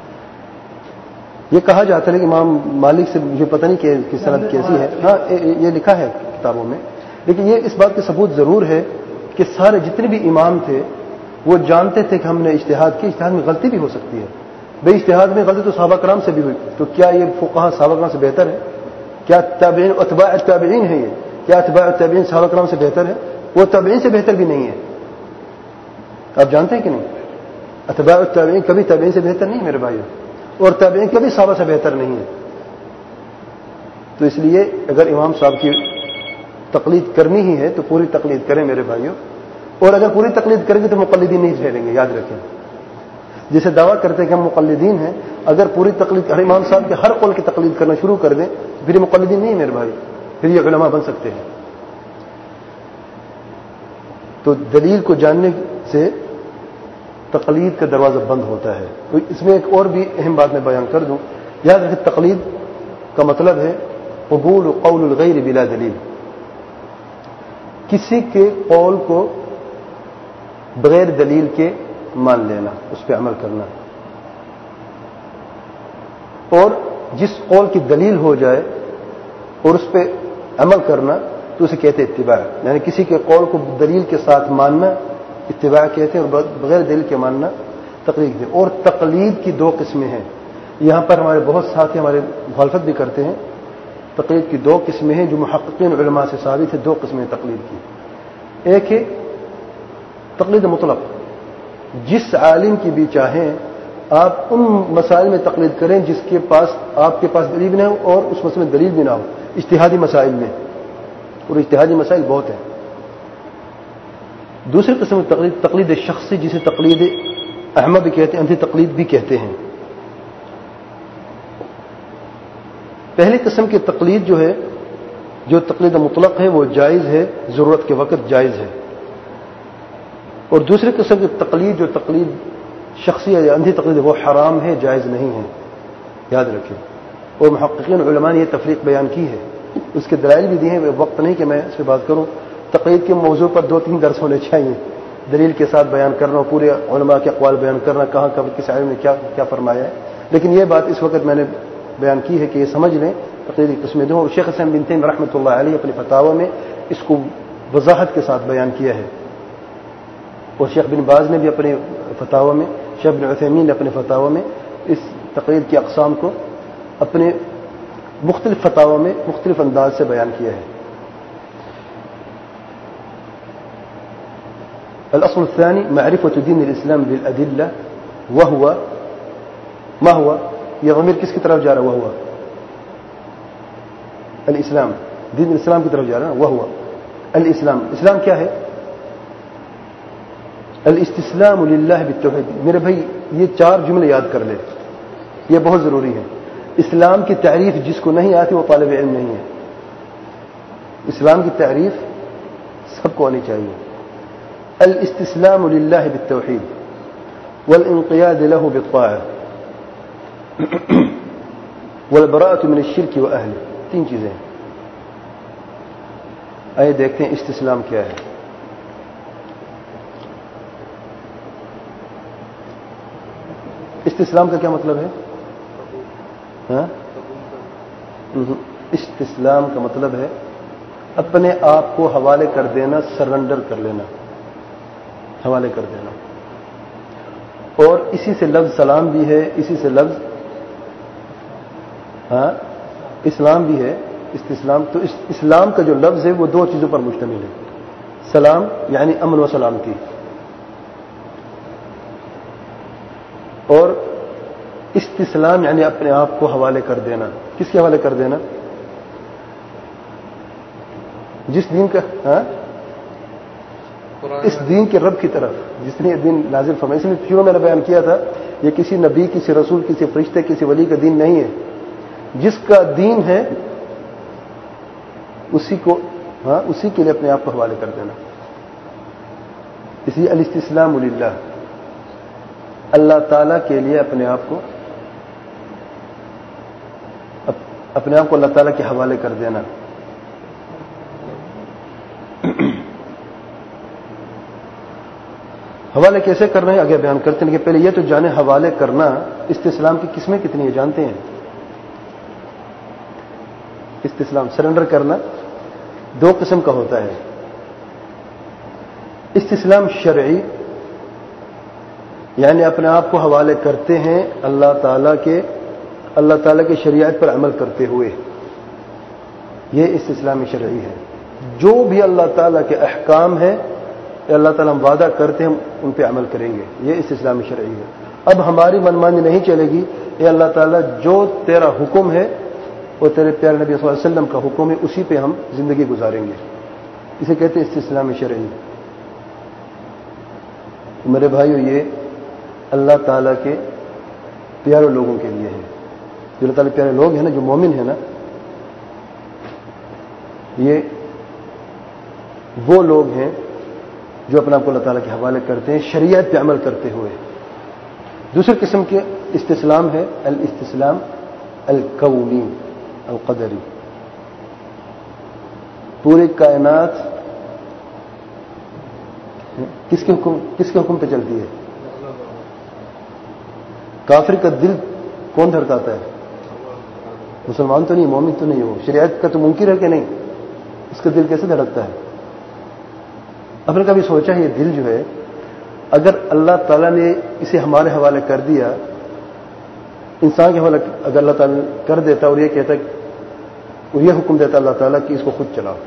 یہ کہا جاتا ہے کہ امام مالک سے مجھے پتہ نہیں کہ کس طرح کیسی ہے. ہاں یہ لکھا ہے کتابوں میں, لیکن یہ اس بات کا ثبوت ضرور ہے کہ سارے جتنے بھی امام تھے وہ جانتے تھے کہ ہم نے اجتہاد کی, اجتہاد میں غلطی بھی ہو سکتی ہے. بھائی اجتہاد میں غلطی تو صحابہ کرام سے بھی ہوئی, تو کیا یہ فقہاء صحابہ کرام سے بہتر ہے؟ کیا تابعین اتباع التابعین ہے یہ؟ کیا اتباع التابعین صحابہ کرام سے بہتر ہے؟ وہ تابعین سے بہتر بھی نہیں ہے. آپ جانتے ہیں کہ نہیں؟ اتباع التابعین کبھی تابعین سے بہتر نہیں میرے بھائیو, اور تابعین کبھی صحابہ سے بہتر نہیں ہے. تو اس لیے اگر امام صاحب کی تقلید کرنی ہی ہے تو پوری تقلید کریں میرے بھائیو, اور اگر پوری تقلید کریں گے تو مقلدین نہیں ٹھہریں گے. یاد رکھیں, جسے دعویٰ کرتے ہیں کہ ہم مقلدین ہیں, اگر پوری تقلید ہر امام صاحب کے ہر قول کی تقلید کرنا شروع کر دیں تو پھر یہ مقلدین نہیں میرے بھائی, پھر یہ علماء بن سکتے ہیں. تو دلیل کو جاننے سے تقلید کا دروازہ بند ہوتا ہے. تو اس میں ایک اور بھی اہم بات میں بیان کر دوں. یاد رکھیں, تقلید کا مطلب ہے قبول قول الغیر بلا دلیل, کسی کے قول کو بغیر دلیل کے مان لینا, اس پہ عمل کرنا. اور جس قول کی دلیل ہو جائے اور اس پہ عمل کرنا تو اسے کہتے ہیں اتباع. یعنی کسی کے قول کو دلیل کے ساتھ ماننا اتباع کہتے ہیں, اور بغیر دلیل کے ماننا تقلید کہتے ہیں. اور تقلید کی دو قسمیں ہیں. یہاں پر ہمارے بہت ساتھی ہمارے مخالفت بھی کرتے ہیں. تقلید کی دو قسمیں ہیں جو محققین علماء سے ثابت ہے. دو قسمیں تقلید کی. ایک ہے تقلید مطلق, جس عالم کی بھی چاہیں آپ ان مسائل میں تقلید کریں جس کے پاس آپ کے پاس دلیل بھی نہ ہو اور اس مسئلے میں دلیل بھی نہ ہو, اجتہادی مسائل میں, اور اجتہادی مسائل بہت ہیں. دوسری قسم کی تقلید تقلید شخصی, جسے تقلید احمد بھی کہتے ہیں, انتھی تقلید بھی کہتے ہیں. پہلی قسم کی تقلید جو ہے, جو تقلید مطلق ہے, وہ جائز ہے, ضرورت کے وقت جائز ہے. اور دوسری قسم کی تقلید جو تقلید شخصی یا اندھی تقلید, وہ حرام ہے, جائز نہیں ہے. یاد رکھیں. اور محققین علماء نے یہ تفریق بیان کی ہے, اس کے دلائل بھی دیے ہیں. وقت نہیں کہ میں اس پہ بات کروں. تقلید کے موضوع پر دو تین درس ہونے چاہیے, دلیل کے ساتھ بیان کرنا, پورے علماء کے اقوال بیان کرنا, کہاں کب کس عالم نے کیا کیا فرمایا ہے. لیکن یہ بات اس وقت میں نے بیان کی ہے کہ یہ سمجھ لیں تقلید کی قسمیں دو. اور شیخ اسلام بن تیمیہ رحمۃ اللہ علیہ اپنے فتاوی میں اس کو وضاحت کے ساتھ بیان کیا ہے, اور شیخ بن باز نے بھی اپنے فتاوی میں, شیخ بن عثیمین نے اپنے فتاوی میں اس تقلید کی اقسام کو اپنے مختلف فتاوی میں مختلف انداز سے بیان کیا ہے. الاصل الثاني معرفة دين الاسلام بالادلة, وهو ما هو, یہ ضمیر کس کی طرف جا رہا ہے؟ وهو الاسلام, دین الاسلام کی طرف جا رہا ہے. وهو الاسلام, اسلام کیا ہے؟ الاستسلام للہ بالتوحید. میرے بھائی یہ چار جملے یاد کر لیں, یہ بہت ضروری ہے. اسلام کی تعریف جس کو نہیں آتی وہ طالب علم نہیں ہے. اسلام کی تعریف سب کو آنی چاہیے. الاستسلام للہ بالتوحید والانقیاد له بالطاعة والبراءة من الشرك واهله. تین چیزیں ہیں. آئیے دیکھتے ہیں استسلام کیا ہے. استسلام کا کیا مطلب ہے؟ ہاں؟ استسلام کا مطلب ہے اپنے آپ کو حوالے کر دینا, سرنڈر کر لینا, حوالے کر دینا. اور اسی سے لفظ سلام بھی ہے, اسی سے لفظ ہاں اسلام بھی ہے. استسلام تو اس اسلام کا جو لفظ ہے وہ دو چیزوں پر مشتمل ہے. سلام یعنی امن و سلامتی, اور استسلام یعنی اپنے آپ کو حوالے کر دینا. کس کے حوالے کر دینا؟ جس دین کا, ہاں اس دین کے رب کی طرف جس نے یہ دین نازل فرمایا. اس میں شروع میں نے بیان کیا تھا یہ کسی نبی, کسی رسول, کسی فرشتے, کسی ولی کا دین نہیں ہے. جس کا دین ہے اسی کو, ہاں اسی کے لیے اپنے آپ کو حوالے کر دینا. اسی الاستسلام للہ, اللہ تعالیٰ کے لیے اپنے آپ کو اپنے آپ کو اللہ تعالیٰ کے حوالے کر دینا. حوالے کیسے کرنا ہے آگے بیان کرتے ہیں، کہ پہلے یہ تو جانے حوالے کرنا استسلام کی قسمیں کتنی ہیں جانتے ہیں؟ استسلام سرنڈر کرنا دو قسم کا ہوتا ہے. استسلام شرعی، یعنی اپنے آپ کو حوالے کرتے ہیں اللہ تعالیٰ کے اللہ تعالیٰ کی شریعت پر عمل کرتے ہوئے، یہ استسلام شرعی ہے. جو بھی اللہ تعالیٰ کے احکام ہیں اللہ تعالیٰ ہم وعدہ کرتے ہیں ہم ان پہ عمل کریں گے، یہ استسلام شرعی ہے. اب ہماری منمانی نہیں چلے گی، اے اللہ تعالیٰ جو تیرا حکم ہے وہ تیرے پیارے نبی صلی اللہ علیہ وسلم کا حکم ہے، اسی پہ ہم زندگی گزاریں گے. اسے کہتے ہیں استسلام شرعی. میرے بھائیو، یہ اللہ تعالیٰ کے پیارے لوگوں کے لیے ہے. جو اللہ تعالیٰ پیارے لوگ ہیں نا، جو مومن ہیں نا، یہ وہ لوگ ہیں جو اپنا آپ کو اللہ تعالیٰ کے حوالے کرتے ہیں شریعت پہ عمل کرتے ہوئے. دوسری قسم کے استسلام ہے الاستسلام الکونی القدری. پوری کائنات کس کے حکم کس کے حکم پہ چلتی ہے؟ کافر کا دل کون دھڑکاتا ہے؟ مسلمان تو نہیں، مومن تو نہیں ہو، شریعت کا تو منکر ہے کہ نہیں، اس کا دل کیسے دھڑکتا ہے؟ آپ نے کبھی سوچا یہ دل جو ہے اگر اللہ تعالیٰ نے اسے ہمارے حوالے کر دیا، انسان کے حوالے اگر اللہ تعالیٰ کر دیتا اور یہ کہتا اور یہ حکم دیتا اللہ تعالیٰ کہ اس کو خود چلاؤ.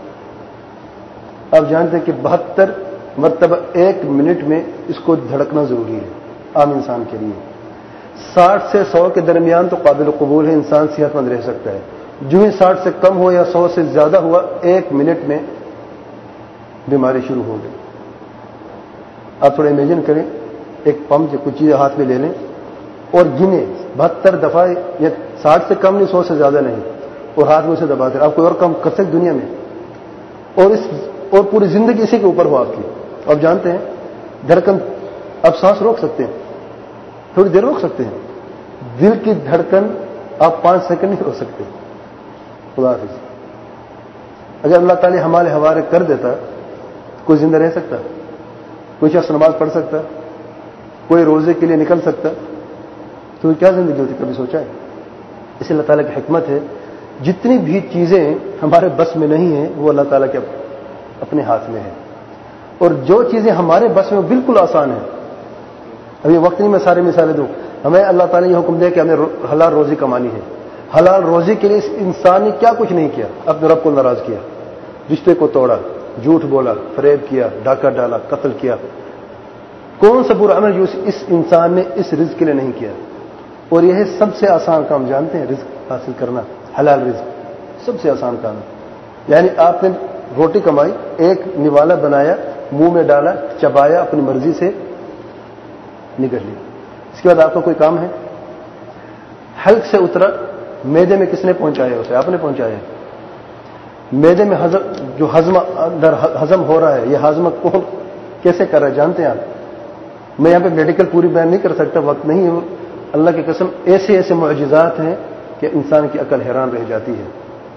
آپ جانتے ہیں کہ بہتر مرتبہ ایک منٹ میں اس کو دھڑکنا ضروری ہے عام انسان کے لیے. ساٹھ سے سو کے درمیان تو قابل قبول ہے، انسان صحت مند رہ سکتا ہے. جو ہی ساٹھ سے کم ہو یا سو سے زیادہ ہوا، ایک منٹ میں بیماری شروع ہو گئی. آپ تھوڑا امیجن کریں، ایک پمپ یا کچھ چیز ہاتھ میں لے لیں اور گنے بہتر دفعہ، یا ساٹھ سے کم نہیں، سو سے زیادہ نہیں، اور ہاتھ میں اسے دباتے ہیں. آپ کوئی اور کام کر سکتے دنیا میں؟ اور اس اور پوری زندگی اسی کے اوپر ہو آپ کی. آپ جانتے ہیں دھڑکن، آپ سانس روک سکتے ہیں، تھوڑی دیر روک سکتے ہیں. دل کی دھڑکن آپ پانچ سیکنڈ نہیں روک سکتے. خدا حافظ. اگر اللہ تعالیٰ ہمارے حوالے کر دیتا، کوئی زندہ رہ سکتا؟ کوئی شخص نماز پڑھ سکتا؟ کوئی روزے کے لیے نکل سکتا؟ تو کیا زندگی ہوتی؟ کبھی سوچا ہے؟ اس اللہ تعالیٰ کی حکمت ہے، جتنی بھی چیزیں ہمارے بس میں نہیں ہیں وہ اللہ تعالیٰ کے اپنے ہاتھ میں ہیں، اور جو چیزیں ہمارے بس میں وہ بالکل آسان ہیں. ابھی وقت نہیں میں ساری مثالیں دوں. ہمیں اللہ تعالیٰ نے یہ حکم دیا کہ ہمیں حلال روزی کمانی ہے. حلال روزی کے لیے اس انسان نے کیا کچھ نہیں کیا، اپنے رب کو ناراض کیا، رشتے کو توڑا، جھوٹ بولا، فریب کیا، ڈاکہ ڈالا، قتل کیا. کون سا برا عمل جو اس انسان نے اس رزق کے لیے نہیں کیا؟ اور یہ ہے سب سے آسان کام، جانتے ہیں رزق حاصل کرنا، حلال رزق سب سے آسان کام ہے. یعنی آپ نے روٹی کمائی، ایک نوالا بنایا، منہ میں ڈالا، چبایا، اپنی مرضی سے نگل لی. اس کے بعد آپ کا کوئی کام ہے؟ حلق سے اترا، میدے میں کس نے پہنچایا اسے؟ آپ نے پہنچایا. میدے میں ہضم جو ہضم اندر ہضم ہو رہا ہے، یہ ہاضمہ کون کیسے کر رہا ہے جانتے ہیں آپ؟ میں یہاں پہ میڈیکل پوری بیان نہیں کر سکتا، وقت نہیں ہے. اللہ کی قسم ایسے ایسے معجزات ہیں کہ انسان کی عقل حیران رہ جاتی ہے.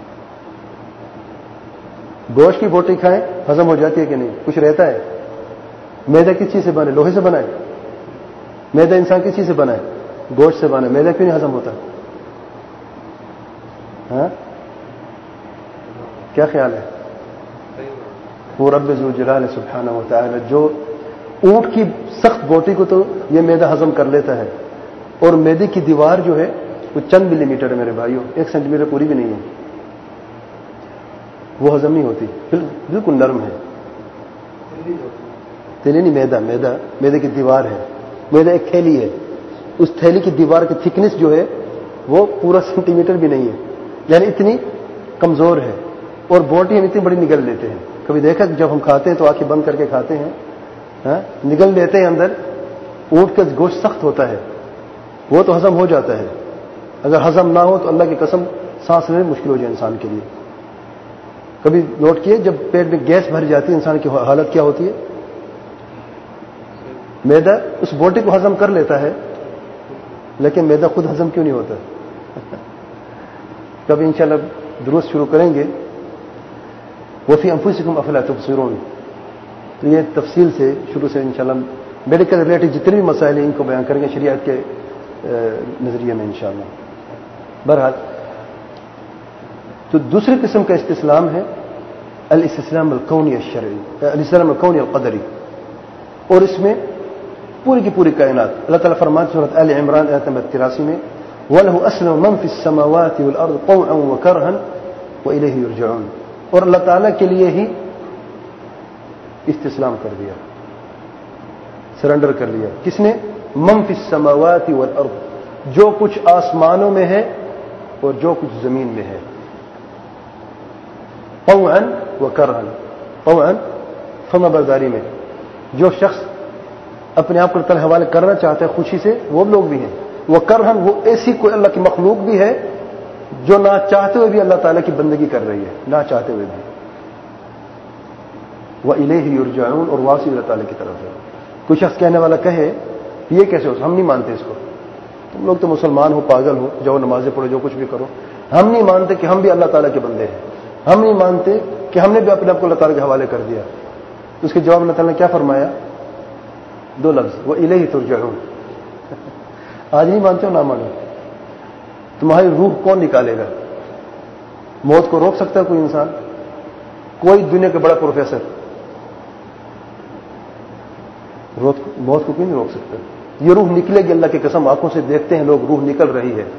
گوشت کی بوٹی کھائیں، ہضم ہو جاتی ہے کہ نہیں؟ کچھ رہتا ہے؟ میدا کس چیز سے بنے؟ لوہے سے بنائے. میدا انسان کس چیز سے بنا ہے؟ گوشت سے بنا ہے. میدا کیوں نہیں ہضم ہوتا؟ ہاں کیا خیال ہے؟ وہ رب ذو جلال سبحانہ و تعالی جو اونٹ کی سخت بوٹی کو تو یہ میدا ہضم کر لیتا ہے، اور میدے کی دیوار جو ہے وہ چند ملی میٹر ہے میرے بھائیوں، ایک سینٹی میٹر پوری بھی نہیں ہے، وہ ہضم نہیں ہوتی، بالکل نرم ہے. تیلی نہیں، میدا میدا میدے کی دیوار ہے. میدا ایک تھیلی ہے، اس تھیلی کی دیوار کی تھکنس جو ہے وہ پورا سینٹی میٹر بھی نہیں ہے، یعنی اتنی کمزور ہے. اور بوٹی ہم اتنی بڑی نگل لیتے ہیں. کبھی دیکھا کہ جب ہم کھاتے ہیں تو آنکھیں بند کر کے کھاتے ہیں، ہاں نگل لیتے ہیں اندر. اونٹ کا گوشت سخت ہوتا ہے، وہ تو ہضم ہو جاتا ہے. اگر ہضم نہ ہو تو اللہ کی قسم سانس لینا مشکل ہو جائے انسان کے لیے. کبھی نوٹ کیے جب پیٹ میں گیس بھر جاتی ہے انسان کی حالت کیا ہوتی ہے؟ میدا اس بوٹی کو ہضم کر لیتا ہے لیکن میدا خود ہضم کیوں نہیں ہوتا؟ کبھی انشاءاللہ درست شروع کریں گے وفی انفسکم افلا تبصرون، تو یہ تفصیل سے شروع سے انشاءاللہ میڈیکل ریلیٹڈ جتنے بھی مسائل ہیں ان کو بیان کریں گے شریعت کے نظریے میں انشاءاللہ. بہرحال تو دوسری قسم کا استسلام ہے الاستسلام الکونی الشرعی، الاستسلام الکونی القدری، اور اس میں پوری کی پوری کائنات. اللہ تعالیٰ فرماتے ہیں سورۃ آل عمران آیت نمبر تراسی میں وَلَهُ أَسْلَمَ مَن فِي السَّمَاوَاتِ وَالْأَرْضِ طَوْعًا وَكَرْهًا وَإِلَيْهِ يُرْجَعُونَ. اور اللہ تعالیٰ کے لیے ہی استسلام کر دیا، سرنڈر کر لیا. کس نے؟ من فی السماوات والارض، جو کچھ آسمانوں میں ہے اور جو کچھ زمین میں ہے. طوعا وکرہا، طوعا فرما برداری میں. جو شخص اپنے آپ کو اللہ تعالی حوالے کرنا چاہتا ہے خوشی سے، وہ لوگ بھی ہیں. وکرہا، وہ ایسی کوئی اللہ کی مخلوق بھی ہے جو نہ چاہتے ہوئے بھی اللہ تعالیٰ کی بندگی کر رہی ہے، نہ چاہتے ہوئے بھی. وَإِلَيْهِ يُرْجَعُونَ، اور واپسی اللہ تعالیٰ کی طرف ہے. کوئی شخص کہنے والا کہے یہ کیسے ہو، ہم نہیں مانتے اس کو، تم لوگ تو مسلمان ہو، پاگل ہو، جاؤ نمازیں پڑھو، جو کچھ بھی کرو. ہم نہیں مانتے کہ ہم بھی اللہ تعالیٰ کے بندے ہیں، ہم نہیں مانتے کہ ہم نے بھی اپنے آپ کو اللہ تعالیٰ کے حوالے کر دیا. اس کے جواب اللہ تعالیٰ نے کیا فرمایا؟ دو لفظ، وَإِلَيْهِ تُرْجَعُونَ. آج نہیں مانتے ہو، نہ مانو. تمہاری روح کون نکالے گا؟ موت کو روک سکتا ہے کوئی انسان؟ کوئی دنیا کا بڑا پروفیسر موت کو کیوں نہیں روک سکتا؟ یہ روح نکلے گی، اللہ کی قسم، آنکھوں سے دیکھتے ہیں لوگ، روح نکل رہی ہے.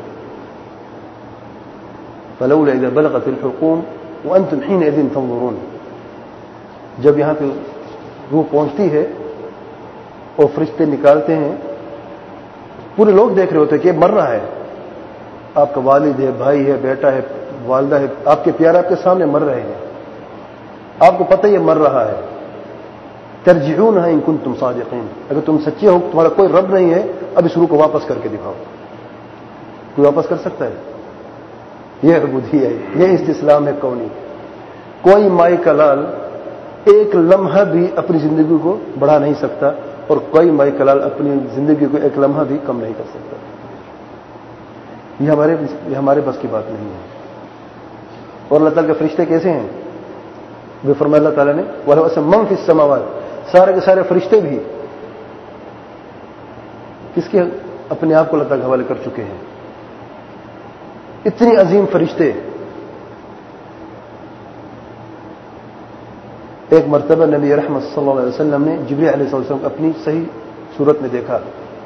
فَلَوْلَا إِذَا بَلَغَتِ الْحُلْقُومَ وَأَنْتُمْ حِينَئِذٍ تَنظُرُونَ. جب یہاں پہ روح پہنچتی ہے اور فرشتے نکالتے ہیں، پورے لوگ دیکھ رہے ہوتے ہیں کہ یہ مر رہا ہے. آپ کا والد ہے، بھائی ہے، بیٹا ہے، والدہ ہے، آپ کے پیارے آپ کے سامنے مر رہے ہیں، آپ کو پتہ یہ مر رہا ہے. ترجعونها ان کنتم صادقین، اگر تم سچے ہو، تمہارا کوئی رب نہیں ہے، اب اس روح کو واپس کر کے دکھاؤ. کوئی واپس کر سکتا ہے؟ یہ عبودیت ہے، یہ استسلام ہے کونی. کوئی مائی کا لال ایک لمحہ بھی اپنی زندگی کو بڑھا نہیں سکتا، اور کوئی مائی کا لال اپنی زندگی کو ایک لمحہ بھی کم نہیں کر سکتا. یہ ہمارے یہ ہمارے بس کی بات نہیں ہے. اور اللہ تعالیٰ کے فرشتے کیسے ہیں؟ وہ فرمایا اللہ تعالیٰ نے وَلَهُ مَن فِي السَّمَاوَاتِ، سارے کے سارے فرشتے بھی کس کے اپنے آپ کو اللہ تعالیٰ کے حوالے کر چکے ہیں. اتنی عظیم فرشتے. ایک مرتبہ نبی رحمت صلی اللہ علیہ وسلم نے جبریل علیہ السلام کو اپنی صحیح صورت میں دیکھا.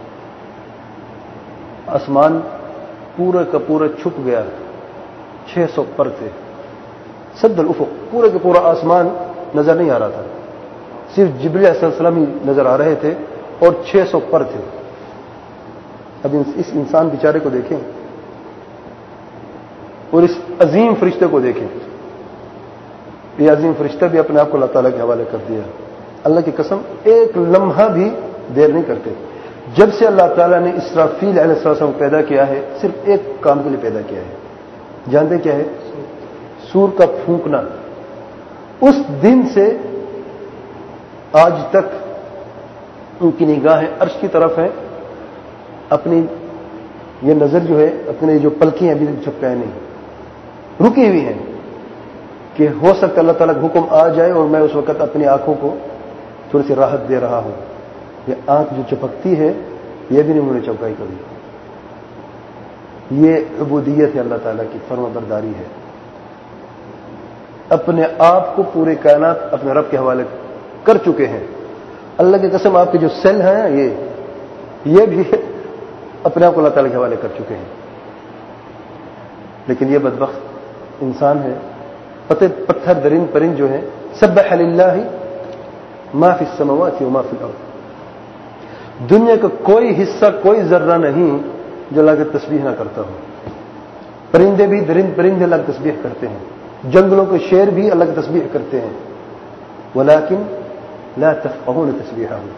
آسمان پورا کا پورا چھپ گیا، چھ سو پر تھے. سد الافق، پورے کا پورا آسمان نظر نہیں آ رہا تھا، صرف جبریل علیہ السلام ہی نظر آ رہے تھے، اور چھ سو پر تھے. اب اس انسان بیچارے کو دیکھیں اور اس عظیم فرشتے کو دیکھیں. یہ عظیم فرشتہ بھی اپنے آپ کو اللہ تعالیٰ کے حوالے کر دیا. اللہ کی قسم ایک لمحہ بھی دیر نہیں کرتے. جب سے اللہ تعالیٰ نے اسرافیل علیہ السلام کو پیدا کیا ہے، صرف ایک کام کے لیے پیدا کیا ہے. جانتے کیا ہے؟ سور کا پھونکنا. اس دن سے آج تک ان کی نگاہیں عرش کی طرف ہے. اپنی یہ نظر جو ہے، اپنے جو پلکیں ابھی چھپکائے نہیں، رکی ہوئی ہیں کہ ہو سکتا اللہ تعالیٰ کا حکم آ جائے اور میں اس وقت اپنی آنکھوں کو تھوڑی سی راحت دے رہا ہوں. یہ آنکھ جو چپکتی ہے یہ بھی نہیں انہوں نے چوکائی کبھی. یہ عبودیت ہے، اللہ تعالیٰ کی فرما برداری ہے. اپنے آپ کو پورے کائنات اپنے رب کے حوالے کر چکے ہیں. اللہ کی قسم آپ کے جو سیل ہیں یہ یہ بھی اپنے آپ کو اللہ تعالیٰ کے حوالے کر چکے ہیں. لیکن یہ بدبخت انسان ہے، پتہ پتھر درند پرند جو ہیں، سبح للہ ما فی السماوات وما فی الارض. دنیا کا کوئی حصہ، کوئی ذرہ نہیں جو اللہ کی تسبیح نہ کرتا ہو. پرندے بھی، درند پرندے اللہ کی تسبیح کرتے ہیں، جنگلوں کے شیر بھی اللہ کی تسبیح کرتے ہیں. ولکن لا تفقهون تسبیحهم،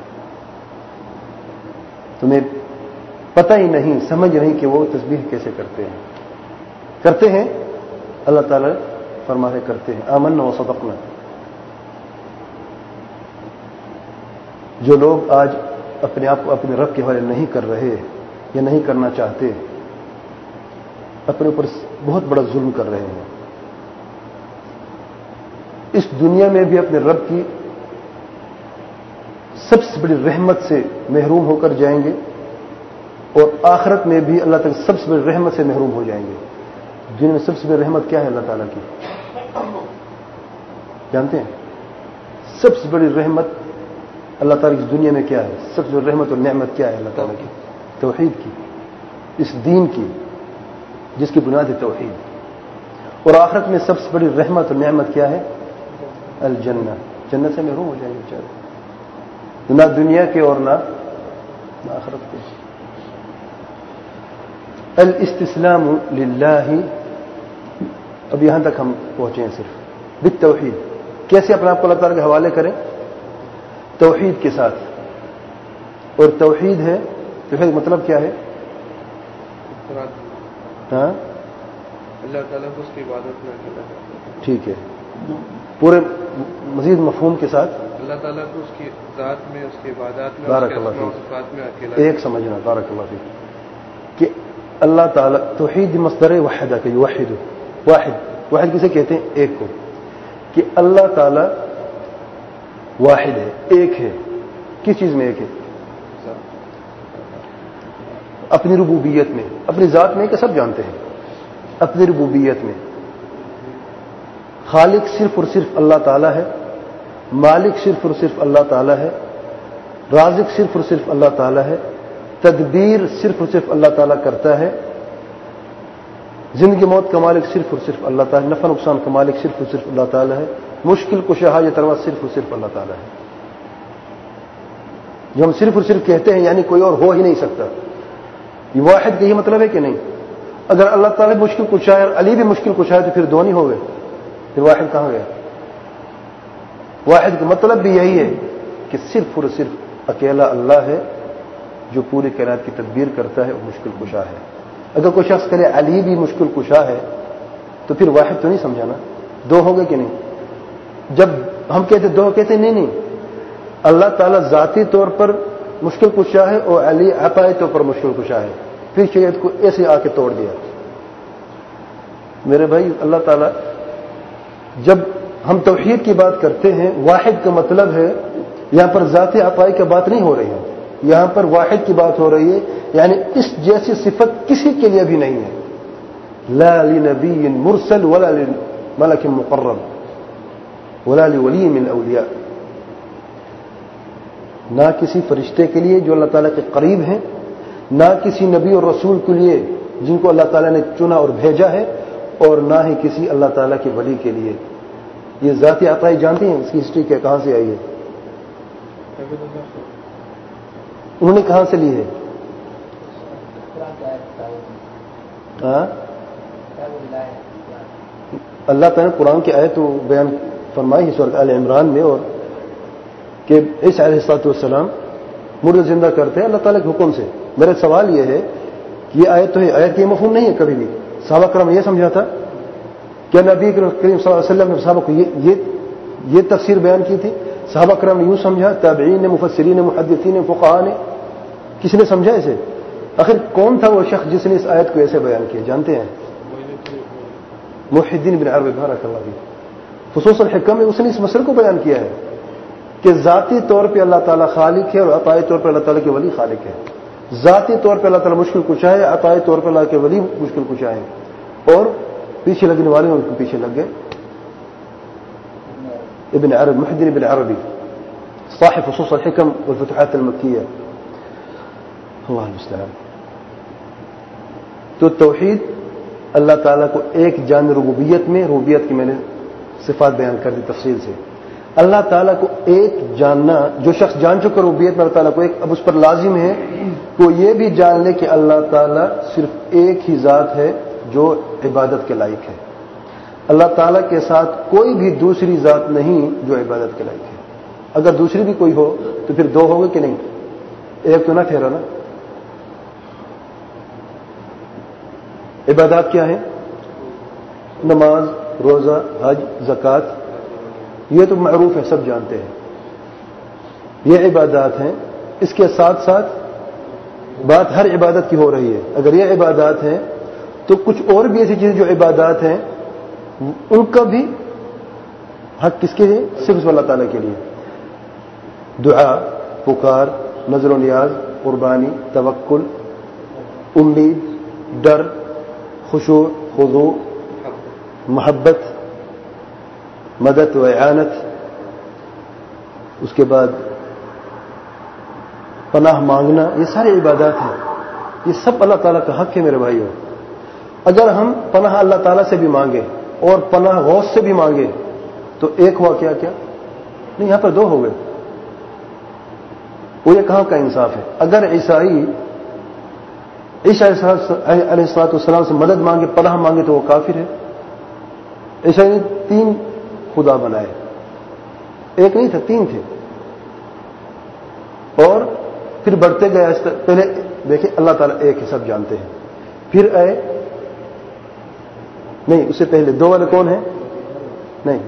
تمہیں پتہ ہی نہیں، سمجھ نہیں کہ وہ تسبیح کیسے کرتے ہیں. کرتے ہیں، اللہ تعالیٰ فرماتے کرتے ہیں آمنا وصدقنا. جو لوگ آج اپنے آپ کو اپنے رب کے حوالے نہیں کر رہے یا نہیں کرنا چاہتے، اپنے اوپر بہت بڑا ظلم کر رہے ہیں. اس دنیا میں بھی اپنے رب کی سب سے بڑی رحمت سے محروم ہو کر جائیں گے اور آخرت میں بھی اللہ تعالیٰ سب سے بڑی رحمت سے محروم ہو جائیں گے. دنیا میں سب سے بڑی رحمت کیا ہے اللہ تعالیٰ کی؟ جانتے ہیں؟ سب سے بڑی رحمت اللہ تعالیٰ کی دنیا میں کیا ہے؟ سب سے بڑی رحمت اور نعمت کیا ہے اللہ تعالیٰ کی؟ توحید کی، اس دین کی جس کی بنیاد ہے توحید. اور آخرت میں سب سے بڑی رحمت اور نعمت کیا ہے؟ الجنہ. جنت سے محروم ہو جائیں گے بیچارے، نہ دنیا کے اور نہ آخرت کے. الاستسلام للہ. اب یہاں تک ہم پہنچے ہیں صرف بالتوحید. کیسے اپنے آپ کو اللہ تعالیٰ کے حوالے کریں؟ توحید کے ساتھ. اور توحید ہے، توحید مطلب کیا ہے؟ ہاں، اللہ تعالیٰ کو اس کی عبادت میں اکیلا کرتا ہے. ٹھیک ہے، پورے مزید مفہوم کے ساتھ اللہ تعالیٰ کو اس کی ذات میں، اس کی عبادات میں، بارک اس کے اللہ اسماء و فیک. صفات میں اکیلا. ایک سمجھنا، بارک اللہ فیک، کہ اللہ تعالیٰ توحید مصدر وحدہ کہ یوحد. واحد، واحد کسے کہتے ہیں؟ ایک کو. کہ اللہ تعالیٰ واحد ہے، ایک ہے. کس چیز میں ایک ہے؟ اپنی ربوبیت میں. اپنی ذات میں کہ سب جانتے ہیں، اپنی ربوبیت میں خالق صرف اور صرف اللہ تعالیٰ ہے، مالک صرف اور صرف اللہ تعالیٰ ہے، رازق صرف اور صرف اللہ تعالیٰ ہے، تدبیر صرف اور صرف اللہ تعالیٰ کرتا ہے، زندگی موت کا مالک صرف اور صرف اللہ تعالیٰ ہے، نفع نقصان کا مالک صرف اور صرف اللہ تعالیٰ ہے، مشکل کشا حاجت روا صرف اور صرف اللہ تعالیٰ ہے. جو ہم صرف اور صرف کہتے ہیں یعنی کوئی اور ہو ہی نہیں سکتا. یہ واحد کا یہ مطلب ہے کہ نہیں؟ اگر اللہ تعالیٰ مشکل کشا ہے اور علی بھی مشکل کشا ہے تو پھر دو نہیں ہو گئے، پھر واحد کہاں گیا؟ واحد کا مطلب بھی یہی ہے کہ صرف اور صرف اکیلا اللہ ہے جو پوری کائنات کی تدبیر کرتا ہے اور مشکل کشا ہے. اگر کوئی شخص کرے علی بھی مشکل کشا ہے تو پھر واحد تو نہیں سمجھانا، دو ہو گئے کہ نہیں؟ جب ہم کہتے دو کہتے نہیں نہیں، اللہ تعالیٰ ذاتی طور پر مشکل کشا ہے اور علی عطائی طور پر مشکل کشا ہے. پھر شریعت کو ایسے آ کے توڑ دیا. میرے بھائی، اللہ تعالیٰ جب ہم توحید کی بات کرتے ہیں، واحد کا مطلب ہے یہاں پر ذاتی عطائی کی بات نہیں ہو رہی ہے، یہاں پر واحد کی بات ہو رہی ہے. یعنی اس جیسی صفت کسی کے لیے بھی نہیں ہے. لا لنبی مرسل ولا لملک مقرب ولا لولی من اولیاء. نہ کسی فرشتے کے لیے جو اللہ تعالیٰ کے قریب ہیں، نہ کسی نبی اور رسول کے لیے جن کو اللہ تعالیٰ نے چنا اور بھیجا ہے، اور نہ ہی کسی اللہ تعالیٰ کے ولی کے لیے. یہ ذاتی عطائی جانتے ہیں اس کی ہسٹری کیا، کہاں سے آئی ہے؟ انہوں نے کہاں سے لی ہے؟ ہاں، اللہ تعالیٰ نے قرآن کی آیت بیان فرمائی ہے سورۃ آل عمران میں، اور کہ عیسیٰ علیہ الصلوۃ والسلام مردے زندہ کرتے ہیں اللہ تعالیٰ کے حکم سے. میرا سوال یہ ہے کہ یہ آیت تو ہے، آیت یہ مفہوم نہیں ہے کبھی بھی. صحابہ کرام یہ سمجھا تھا کہ نبی کریم صلی اللہ علیہ وسلم نے صحابہ کو یہ یہ یہ تفسیر بیان کی تھی؟ صحابہ کرام نے یوں سمجھا؟ تابعین نے، مفسرین نے، محدثین نے، فقہاء نے، کسی نے سمجھا اسے؟ آخر کون تھا وہ شخص جس نے اس آیت کو ایسے بیان کیا؟ جانتے ہیں؟ محی الدین بن عربی بارک اللہ فیہ. فصوص الحکم میں اس نے اس مسئلے کو بیان کیا ہے کہ ذاتی طور پہ اللہ تعالیٰ خالق ہے اور عطائی طور پہ اللہ تعالیٰ کے ولی خالق ہے. ذاتی طور پہ اللہ تعالیٰ مشکل کشا ہے، عطائی طور پہ اللہ کے ولی مشکل کشا ہے. اور پیچھے لگنے والے ان کے پیچھے لگ گئے. ابن عربی، محی الدین ابن عربی صاحب فصوص الحکم والفتوحات المکیہ. اللہ المستعان. تو توحید اللہ تعالیٰ کو ایک جان ربوبیت میں، ربوبیت کی میں نے صفات بیان کر دی تفصیل سے. اللہ تعالیٰ کو ایک جاننا، جو شخص جان چکا ربوبیت میں اللہ تعالیٰ کو ایک، اب اس پر لازم ہے کہ وہ یہ بھی جان لے کہ اللہ تعالیٰ صرف ایک ہی ذات ہے جو عبادت کے لائق ہے. اللہ تعالیٰ کے ساتھ کوئی بھی دوسری ذات نہیں جو عبادت کے لائق ہے. اگر دوسری بھی کوئی ہو تو پھر دو ہوگے کہ نہیں؟ ایک تو نہ ٹھہرا نا. عبادات کیا ہیں؟ نماز، روزہ، حج، زکوٰۃ، یہ تو معروف ہے، سب جانتے ہیں. یہ عبادات ہیں. اس کے ساتھ ساتھ بات ہر عبادت کی ہو رہی ہے. اگر یہ عبادات ہیں تو کچھ اور بھی ایسی چیزیں جو عبادات ہیں ان کا بھی حق کس کے لیے؟ صرف اللہ تعالیٰ کے لیے. دعا، پکار، نظر و نیاز، قربانی، توکل، امید، ڈر، خشوع، خضوع، محبت، مدد و اعانت، اس کے بعد پناہ مانگنا، یہ ساری عبادات ہیں. یہ سب اللہ تعالیٰ کا حق ہے میرے بھائیوں. اگر ہم پناہ اللہ تعالیٰ سے بھی مانگے اور پناہ غوث سے بھی مانگے تو ایک ہوا کیا کیا نہیں، یہاں پر دو ہو گئے. وہ یہ کہاں کا انصاف ہے؟ اگر عیسائی عیسیٰ علیہ الصلوۃ والسلام سے مدد مانگے، پناہ مانگے تو وہ کافر ہے. عیسائی نے تین خدا بنائے، ایک نہیں تھا، تین تھے. اور پھر بڑھتے گئے. پہلے دیکھیں اللہ تعالیٰ ایک ہے، سب جانتے ہیں. پھر آئے نہیں، اس سے پہلے دو والے کون ہیں؟ نہیں،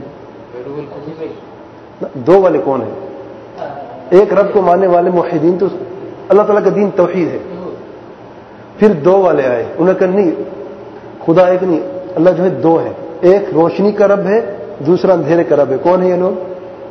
دو والے کون ہیں؟ ایک رب کو ماننے والے موحدین، تو اللہ تعالیٰ کا دین توحید ہے. پھر دو والے آئے، انہوں نے کہا نہیں، خدا ایک نہیں، اللہ جو ہے دو ہے. ایک روشنی کا رب ہے، دوسرا اندھیرے کا رب ہے. کون ہے یہ لوگ؟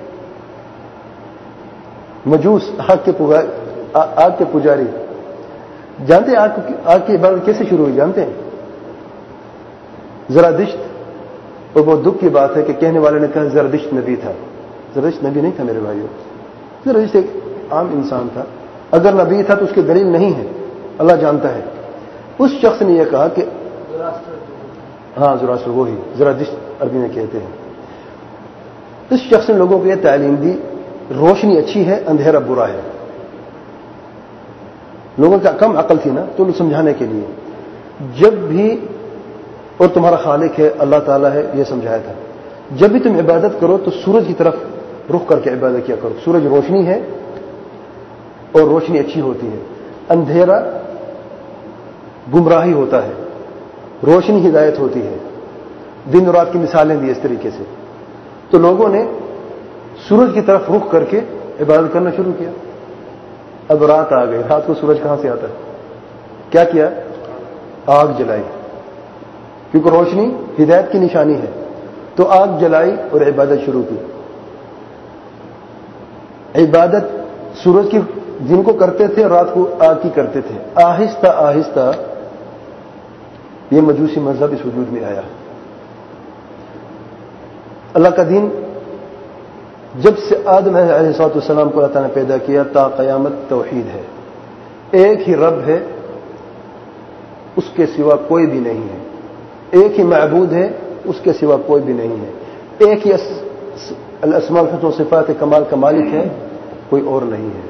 مجوس، آگ کے آگ کے پجاری. جانتے ہیں آگ کی عبادت کیسے شروع ہوئی؟ جانتے ہیں؟ زرادشت. اور بہت دکھ کی بات ہے کہ کہنے والے نے کہا زرادشت نبی تھا. زرادشت نبی نہیں تھا میرے بھائیوں. زرادشت ایک عام انسان تھا. اگر نبی تھا تو اس کی دلیل نہیں ہے، اللہ جانتا ہے. اس شخص نے یہ کہا کہ ہاں زراسٹر وہی زرادشت عربی میں کہتے ہیں. اس شخص نے لوگوں کو یہ تعلیم دی روشنی اچھی ہے، اندھیرا برا ہے. لوگوں کا کم عقل تھی نا، تو سمجھانے کے لیے جب بھی، اور تمہارا خالق ہے اللہ تعالیٰ ہے، یہ سمجھایا تھا. جب بھی تم عبادت کرو تو سورج کی طرف رخ کر کے عبادت کیا کرو. سورج روشنی ہے اور روشنی اچھی ہوتی ہے. اندھیرا گمراہی ہوتا ہے، روشنی ہدایت ہوتی ہے. دن اور رات کی مثالیں دی اس طریقے سے. تو لوگوں نے سورج کی طرف رخ کر کے عبادت کرنا شروع کیا. اب رات آ گئی. رات کو سورج کہاں سے آتا ہے؟ کیا کیا؟ آگ جلائی، کیونکہ روشنی ہدایت کی نشانی ہے. تو آگ جلائی اور عبادت شروع کی. عبادت سورج کی دن کو کرتے تھے، رات کو آگ کی کرتے تھے. آہستہ آہستہ یہ مجوسی مذہب اس وجود میں آیا. اللہ کا دین جب سے آدم علیہ السلام کو اللہ تعالیٰ نے پیدا کیا تا قیامت توحید ہے. ایک ہی رب ہے، اس کے سوا کوئی بھی نہیں ہے. ایک ہی معبود ہے، اس کے سوا کوئی بھی نہیں ہے. ایک ہی الاسماء الحسنى و صفات کمال کا مالک ہے، کوئی اور نہیں ہے.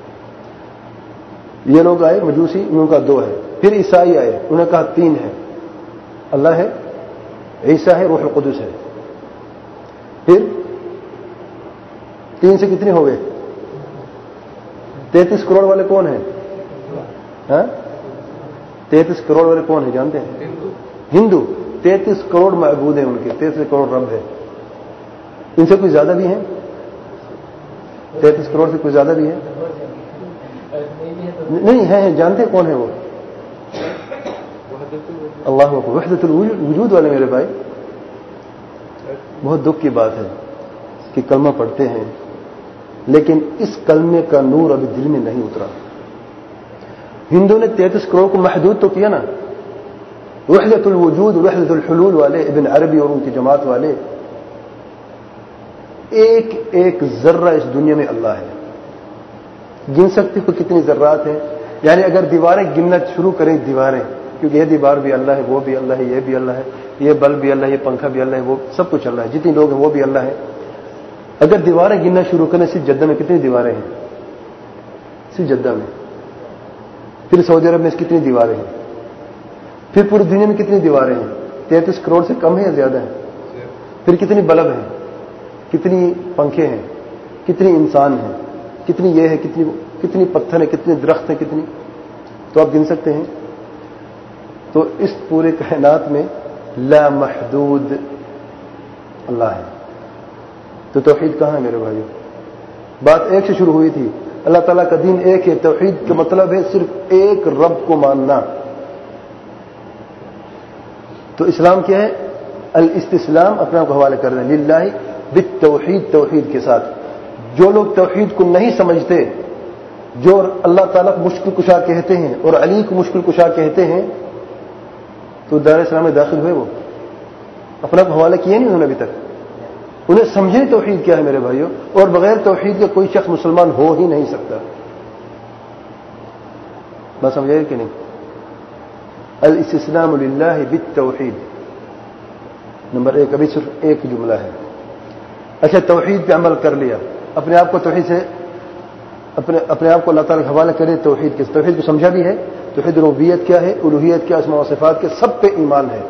یہ لوگ آئے مجوسی، ان کا دو ہے. پھر عیسائی آئے، انہوں نے کہا تین ہے، اللہ ہے، عیسیٰ ہے، روح القدس ہے. پھر تین سے کتنے ہو گئے؟ تینتیس کروڑ والے کون ہیں؟ ہاں تینتیس کروڑ والے کون ہیں جانتے ہیں؟ ہندو. تینتیس کروڑ معبود ہیں ان کے، تینتیس کروڑ رب ہے. ان سے کوئی زیادہ بھی ہیں؟ تینتیس کروڑ سے کوئی زیادہ بھی ہے؟ نہیں ہے. جانتے کون ہے وہ؟ اللہ اکبر. وحدت الوجود والے میرے بھائی. بہت دکھ کی بات ہے کہ کلمہ پڑھتے ہیں لیکن اس کلمے کا نور ابھی دل میں نہیں اترا. ہندو نے تینتیس کروڑ کو محدود تو کیا نا. وحدت الوجود، وحدت الحلول والے، ابن عربی اور ان کی جماعت والے، ایک ایک ذرہ اس دنیا میں اللہ ہے. گن سکتے ہو کتنی ذرات ہیں؟ یعنی اگر دیواریں گننا شروع کریں، دیواریں، کیونکہ یہ دیوار بھی اللہ ہے، وہ بھی اللہ ہے، یہ بھی اللہ ہے، یہ بلب بھی اللہ ہے، یہ پنکھا بھی اللہ ہے، وہ سب کچھ اللہ ہے. جتنے لوگ ہیں وہ بھی اللہ ہے. اگر دیواریں گننا شروع کریں، صرف جدہ میں کتنی دیواریں ہیں؟ صرف جدہ میں. پھر سعودی عرب میں کتنی دیواریں ہیں؟ پھر پوری دنیا میں کتنی دیواریں ہیں؟ تینتیس کروڑ سے کم ہے یا زیادہ ہے؟ پھر کتنی بلب ہیں، کتنی پنکھے ہیں، کتنی انسان ہیں، کتنی یہ ہے، کتنی کتنی پتھر ہیں، کتنے درخت ہیں، کتنی. تو آپ گن سکتے ہیں. تو اس پورے کائنات میں لا محدود اللہ ہے. تو توحید کہاں ہے میرے بھائیو؟ بات ایک سے شروع ہوئی تھی. اللہ تعالیٰ کا دین ایک ہے. توحید کا مطلب ہے صرف ایک رب کو ماننا. تو اسلام کیا ہے؟ الاستسلام، اپنے آپ کو حوالے کر دیں للہ بالتوحید، توحید کے ساتھ. جو لوگ توحید کو نہیں سمجھتے جو اللہ تعالیٰ کو مشکل کشا کہتے ہیں اور علی کو مشکل کشا کہتے ہیں تو دار اسلام میں داخل ہوئے، وہ اپنا حوالہ کیے نہیں انہوں نے ابھی تک. انہیں سمجھے توحید کیا ہے میرے بھائیوں، اور بغیر توحید کے کوئی شخص مسلمان ہو ہی نہیں سکتا. بات سمجھائے کہ نہیں؟ الاستسلام للہ بالتوحید نمبر ایک. ابھی صرف ایک جملہ ہے. اچھا، توحید پہ عمل کر لیا، اپنے آپ کو توحید سے اپنے اپنے آپ کو اللہ تعالیٰ کے حوالے کرے. توحید کے توحید کو سمجھا بھی ہے. توحید ربوبیت کیا ہے، الوہیت کیا، اسماء و صفات کے سب پہ ایمان ہے.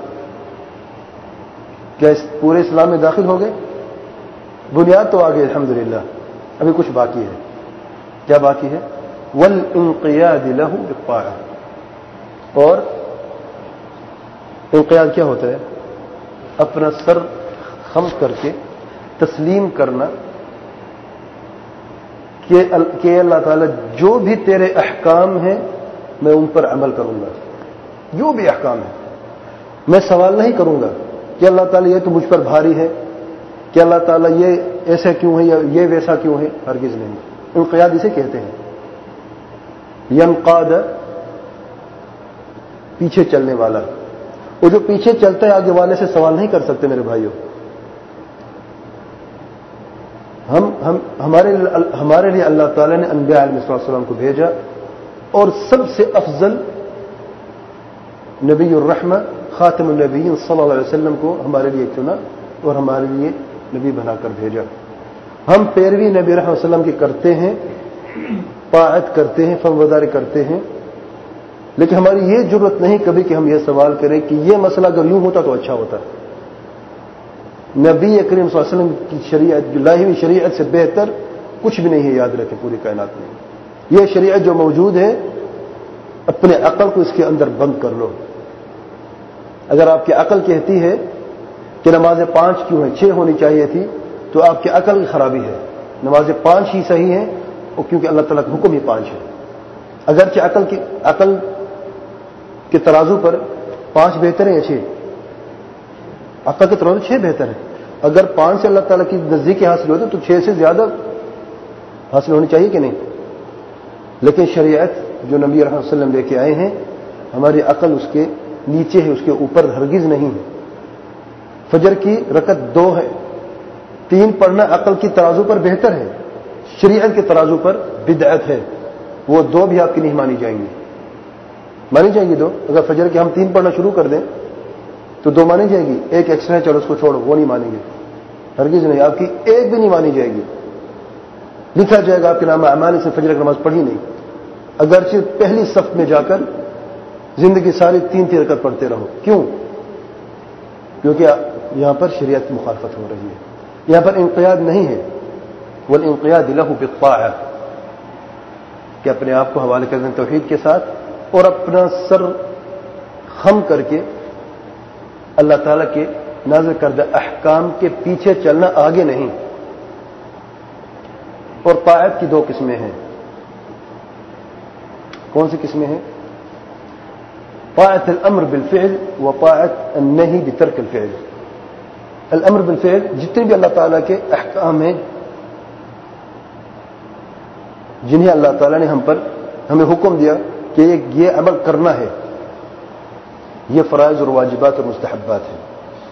کیا اس پورے اسلام میں داخل ہو گئے؟ بنیاد تو آگے الحمدللہ، ابھی کچھ باقی ہے. کیا باقی ہے؟ والانقیاد لہ بالطاعہ. اور انقیاد کیا ہوتا ہے؟ اپنا سر خم کر کے تسلیم کرنا کہ اللہ تعالیٰ جو بھی تیرے احکام ہیں میں ان پر عمل کروں گا. جو بھی احکام ہے میں سوال نہیں کروں گا کہ اللہ تعالیٰ یہ تو مجھ پر بھاری ہے، کہ اللہ تعالیٰ یہ ایسا کیوں ہے یا یہ ویسا کیوں ہے. ہرگز نہیں. انقیاد اسے کہتے ہیں. ینقاد پیچھے چلنے والا. وہ جو پیچھے چلتا ہے آگے والے سے سوال نہیں کر سکتے میرے بھائیوں. ہم ہم ہمارے ہمارے لیے اللہ تعالیٰ نے انبیاء علیہ السلام کو بھیجا، اور سب سے افضل نبی الرحمہ خاتم النبیین صلی اللہ علیہ وسلم کو ہمارے لیے چنا اور ہمارے لیے نبی بنا کر بھیجا. ہم پیروی نبی رحمۃ وسلم کی کرتے ہیں، طاعت کرتے ہیں، فرمانبرداری کرتے ہیں، لیکن ہماری یہ ضرورت نہیں کبھی کہ ہم یہ سوال کریں کہ یہ مسئلہ اگر یوں ہوتا تو اچھا ہوتا. نبی کریم صلی اللہ علیہ وسلم کی شریعت، لائی ہوئی شریعت سے بہتر کچھ بھی نہیں ہے. یاد رکھیں پوری کائنات میں یہ شریعت جو موجود ہے، اپنے عقل کو اس کے اندر بند کر لو. اگر آپ کی عقل کہتی ہے کہ نمازیں پانچ کیوں ہیں، چھ ہونی چاہیے تھی، تو آپ کی عقل کی خرابی ہے. نمازیں پانچ ہی صحیح ہیں، اور کیونکہ اللہ تعالیٰ کا حکم ہی پانچ ہے. اگرچہ عقل کی عقل کے ترازو پر پانچ بہتر ہیں یا چھ؟ عقل کے ترازو چھ بہتر ہے. اگر پانچ سے اللہ تعالیٰ کی نزدیکی حاصل ہوتی تو چھ سے زیادہ حاصل ہونی چاہیے کہ نہیں؟ لیکن شریعت جو نبی رحمۃ اللہ علیہ وسلم لے کے آئے ہیں، ہماری عقل اس کے نیچے ہے، اس کے اوپر ہرگز نہیں ہے. فجر کی رکعت دو ہے، تین پڑھنا عقل کی ترازو پر بہتر ہے، شریعت کے ترازو پر بدعت ہے. وہ دو بھی آپ کی نہیں مانی جائیں گی. مانی جائیں گی دو؟ اگر فجر کے ہم تین پڑھنا شروع کر دیں تو دو مانی جائے گی. ایک ایکسٹرا چلو اس کو چھوڑو، وہ نہیں مانیں گے، ہرگز نہیں. آپ کی ایک بھی نہیں مانی جائے گی. لکھا جائے گا آپ کے نام اعمال سے فجر کی نماز پڑھی نہیں، اگرچہ پہلی صف میں جا کر زندگی ساری تین تین رکعت پڑھتے رہو. کیوں؟ کیونکہ یہاں پر شریعت کی مخالفت ہو رہی ہے. یہاں پر انقیاد نہیں ہے. والانقیاد لہ بالطاعہ، کہ اپنے آپ کو حوالے کر دیں توحید کے ساتھ، اور اپنا سر خم کر کے اللہ تعالیٰ کے نازل کردہ احکام کے پیچھے چلنا، آگے نہیں. اور طاعت کی دو قسمیں ہیں. کون سی قسمیں ہیں؟ طاعت الامر بالفعل و طاعت النہی بترک الفعل. الامر بالفعل، جتنے بھی اللہ تعالیٰ کے احکام ہیں جنہیں اللہ تعالیٰ نے ہم پر ہمیں حکم دیا کہ یہ عمل کرنا ہے، یہ فرائض اور واجبات اور مستحبات ہیں.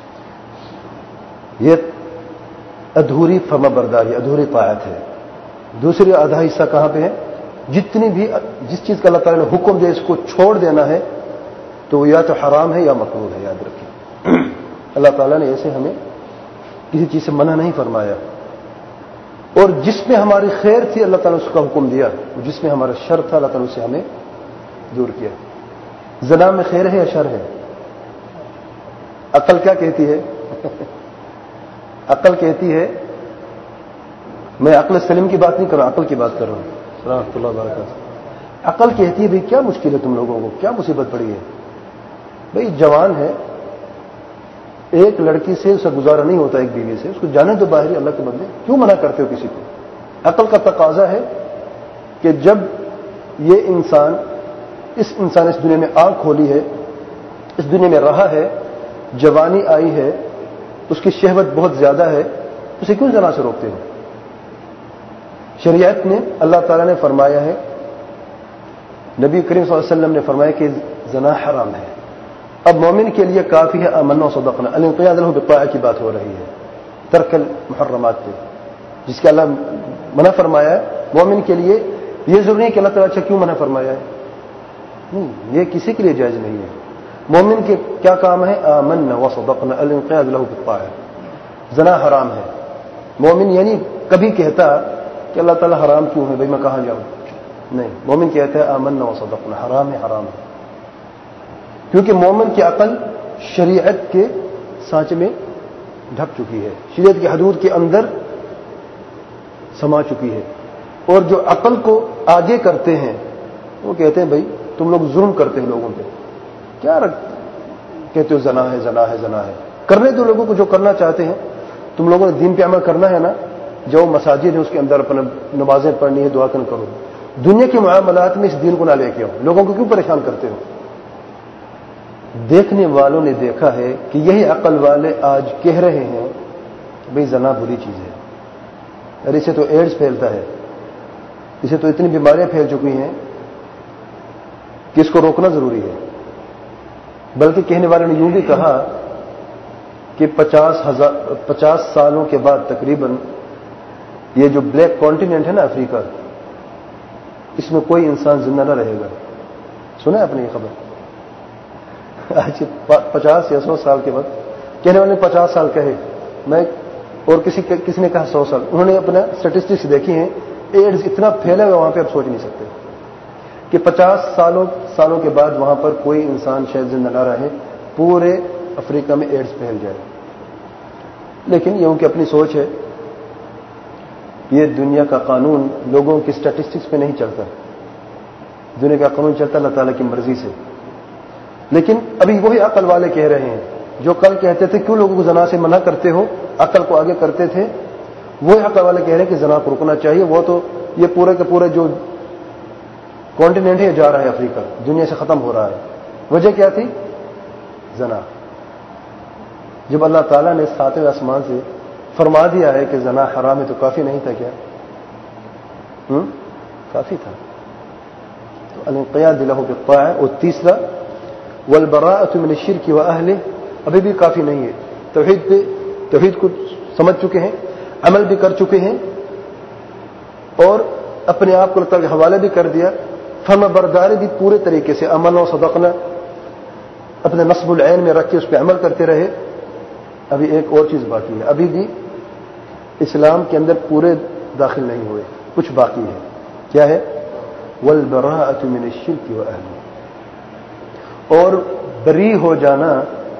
یہ ادھوری فرما برداری، ادھوری طاعت ہے. دوسری آدھا حصہ کہاں پہ ہے؟ جتنی بھی جس چیز کا اللہ تعالیٰ نے حکم دیا اس کو چھوڑ دینا ہے تو وہ یا تو حرام ہے یا مکروہ ہے. یاد رکھیں اللہ تعالیٰ نے ایسے ہمیں کسی چیز سے منع نہیں فرمایا. اور جس میں ہماری خیر تھی اللہ تعالیٰ نے اس کا حکم دیا، جس میں ہمارا شر تھا اللہ تعالیٰ نے اسے ہمیں دور کیا. زنا میں خیر ہے یا شر ہے؟ عقل کیا کہتی ہے؟ عقل کہتی ہے، میں عقل سلیم کی بات نہیں کر رہا، عقل کی بات کر رہا ہوں. رحمۃ اللہ وبرکاتہ. عقل کہتی ہے بھائی کیا مشکل ہے تم لوگوں کو، کیا مصیبت پڑی ہے؟ بھائی جوان ہے، ایک لڑکی سے اسے گزارا نہیں ہوتا، ایک بیوی سے، اس کو جانے دو باہر، اللہ کے بندے کیوں منع کرتے ہو کسی کو؟ عقل کا تقاضا ہے کہ جب یہ انسان اس انسان اس دنیا میں آنکھ کھولی ہے، اس دنیا میں رہا ہے، جوانی آئی ہے، اس کی شہوت بہت زیادہ ہے، اسے کیوں زنا سے روکتے ہو؟ شریعت نے اللہ تعالیٰ نے فرمایا ہے نبی کریم صلی اللہ علیہ وسلم نے فرمایا کہ زنا حرام ہے. اب مومن کے لیے کافی ہے آمنا وصدقنا, الانقیاد له بالطاعہ کی بات ہو رہی ہے, ترک المحرمات پہ, جس کا اللہ منع فرمایا ہے. مومن کے لیے یہ ضروری ہے کہ اللہ تعالیٰ اچھا کیوں منع فرمایا ہے, نہیں, یہ کسی کے لیے جائز نہیں ہے. مومن کے کیا کام ہے, آمنا وصدقنا الانقیاد له بالطاعہ. زنا حرام ہے. مومن یعنی کبھی کہتا کہ اللہ تعالیٰ حرام کیوں ہے, بھائی میں کہاں جاؤں, نہیں, مومن کہتا ہے آمنا وصدقنا, حرام ہے حرام ہے, کیونکہ مومن کی عقل شریعت کے سانچے میں ڈھک چکی ہے, شریعت کی حدود کے اندر سما چکی ہے. اور جو عقل کو آگے کرتے ہیں وہ کہتے ہیں بھائی تم لوگ ظلم کرتے ہو لوگوں پہ, کیا رکھ کہتے ہو زنا ہے زنا ہے زنا ہے, کرنے دو لوگوں کو جو کرنا چاہتے ہیں. تم لوگوں نے دین پہ عمل کرنا ہے نا, جو مساجد ہے اس کے اندر اپنا نمازیں پڑھنی ہے, دعا کن کرو. دنیا کے معاملات میں اس دین کو نہ لے کے آؤ, لوگوں کو کیوں پریشان کرتے ہو. دیکھنے والوں نے دیکھا ہے کہ یہی عقل والے آج کہہ رہے ہیں کہ بھئی زنا بری چیز ہے, اور اسے تو ایڈز پھیلتا ہے, اسے تو اتنی بیماریاں پھیل چکی ہیں کہ اس کو روکنا ضروری ہے. بلکہ کہنے والوں نے یوں بھی کہا کہ پچاس ہزار پچاس سالوں کے بعد تقریباً یہ جو بلیک کانٹیننٹ ہے نا افریقہ, اس میں کوئی انسان زندہ نہ رہے گا. سنا ہے آپ نے یہ خبر؟ آج پچاس یا سو سال کے بعد, کہنے والے نے پچاس سال کہے, میں اور کسی کسی نے کہا سو سال. انہوں نے اپنا اسٹیٹسٹکس دیکھی ہیں, ایڈز اتنا پھیلا ہوا وہاں پہ آپ سوچ نہیں سکتے کہ پچاس سالوں سالوں کے بعد وہاں پر کوئی انسان شاید زندہ نہ رہے, پورے افریقہ میں ایڈز پھیل جائے. لیکن یہ ان کی اپنی سوچ ہے. یہ دنیا کا قانون لوگوں کی اسٹیٹسٹکس پہ نہیں چلتا, دنیا کا قانون چلتا اللہ تعالیٰ کی مرضی سے. لیکن ابھی وہی عقل والے کہہ رہے ہیں جو کل کہتے تھے کیوں لوگوں کو زنا سے منع کرتے ہو, عقل کو آگے کرتے تھے, وہی عقل والے کہہ رہے ہیں کہ زنا کو رکنا چاہیے. وہ تو یہ پورے کے پورے جو کانٹیننٹ ہے جا رہا ہے افریقہ, دنیا سے ختم ہو رہا ہے. وجہ کیا تھی؟ زنا. جب اللہ تعالیٰ نے ساتویں آسمان سے فرما دیا ہے کہ زنا حرام ہے تو کافی نہیں تھا کیا؟ ہم؟ کافی تھا. تو الانقیاد له بالطاعہ. اور تیسرا والبراءۃ من الشرک واہلہ, ابھی بھی کافی نہیں ہے. توحید پہ توحید کو سمجھ چکے ہیں, عمل بھی کر چکے ہیں, اور اپنے آپ کو اللہ تعالیٰ کے حوالے بھی کر دیا. فرما برداری بھی پورے طریقے سے آمنا وصدقنا اپنے نصب العین میں رکھ کے اس پہ عمل کرتے رہے. ابھی ایک اور چیز باقی ہے, ابھی بھی اسلام کے اندر پورے داخل نہیں ہوئے, کچھ باقی ہے. کیا ہے؟ والبراءۃ من الشرک واہلہ, اور بری ہو جانا,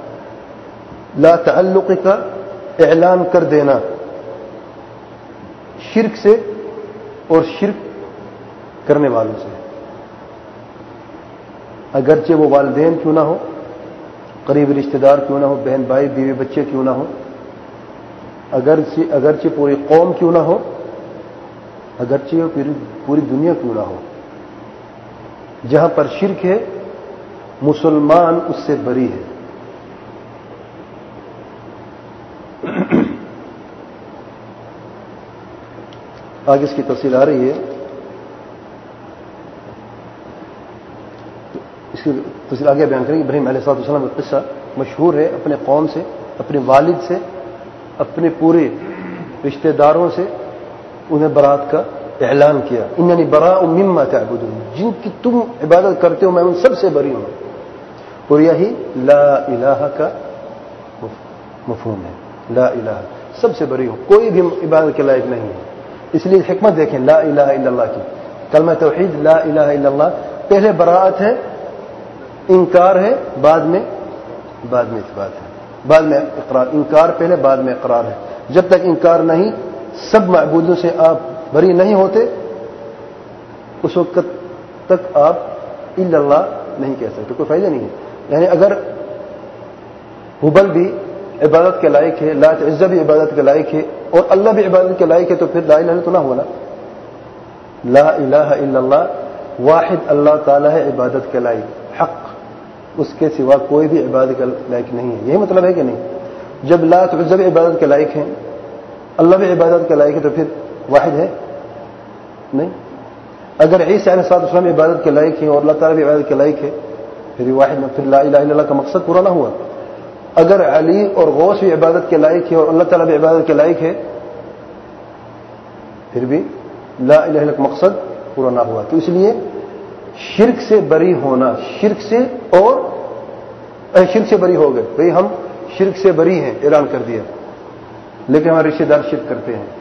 لا تعلق کا اعلان کر دینا شرک سے اور شرک کرنے والوں سے, اگرچہ وہ والدین کیوں نہ ہو, قریب رشتہ دار کیوں نہ ہو, بہن بھائی بیوی بچے کیوں نہ ہو, اگرچہ اگرچہ پوری قوم کیوں نہ ہو, اگرچہ پوری دنیا کیوں نہ ہو. جہاں پر شرک ہے مسلمان اس سے بری ہے. آگے اس کی تفصیل آ رہی ہے, اس کی تفصیل آگے بیان کریں گے. ابراہیم علیہ الصلوۃ والسلام کا قصہ مشہور ہے, اپنے قوم سے, اپنے والد سے, اپنے پورے رشتہ داروں سے انہیں برات کا اعلان کیا. اننی براء مما تعبدون, جن کی تم عبادت کرتے ہو میں ان سب سے بری ہوں. اور یہی لا الہ کا مفہوم ہے. لا الہ, سب سے بری ہوں, کوئی بھی عبادت کے لائق نہیں ہے. اس لیے حکمت دیکھیں لا الہ الا اللہ کی. کلمہ توحید لا الہ الا اللہ, پہلے براءت ہے, انکار ہے, بعد میں بعد میں اثبات ہے, بعد میں اقرار. انکار پہلے, بعد میں اقرار ہے. جب تک انکار نہیں, سب معبودوں سے آپ بری نہیں ہوتے, اس وقت تک آپ الا اللہ نہیں کہہ سکتے, کوئی فائدہ نہیں ہے. یعنی اگر حبل بھی عبادت کے لائق ہے, لات عزہ بھی عبادت کے لائق ہے, اور اللہ بھی عبادت کے لائق ہے, تو پھر لا الہ تو نہ ہونا. لا الہ الا اللہ, واحد اللہ تعالیٰ ہے عبادت کے لائق, حق, اس کے سوا کوئی بھی عبادت کے لائق نہیں ہے. یہی مطلب ہے کہ نہیں؟ جب لات عزہ بھی عبادت کے لائق ہیں, اللہ بھی عبادت کے لائق ہے, تو پھر واحد ہے نہیں. اگر عیسی علیہ السلام عبادت کے لائق ہیں اور اللہ تعالیٰ بھی عبادت کے لائق ہے پھر واحد میں پھر لا الہ الا اللہ کا مقصد پورا نہ ہوا. اگر علی اور غوث بھی عبادت کے لائق ہے اور اللہ تعالیٰ بھی عبادت کے لائق ہے پھر بھی لا الہ الا اللہ کا مقصد پورا نہ ہوا. تو اس لیے شرک سے بری ہونا, شرک سے اور شرک سے بری ہو گئے, بھئی ہم شرک سے بری ہیں اعلان کر دیا, لیکن ہمارے رشتے دار شرک کرتے ہیں.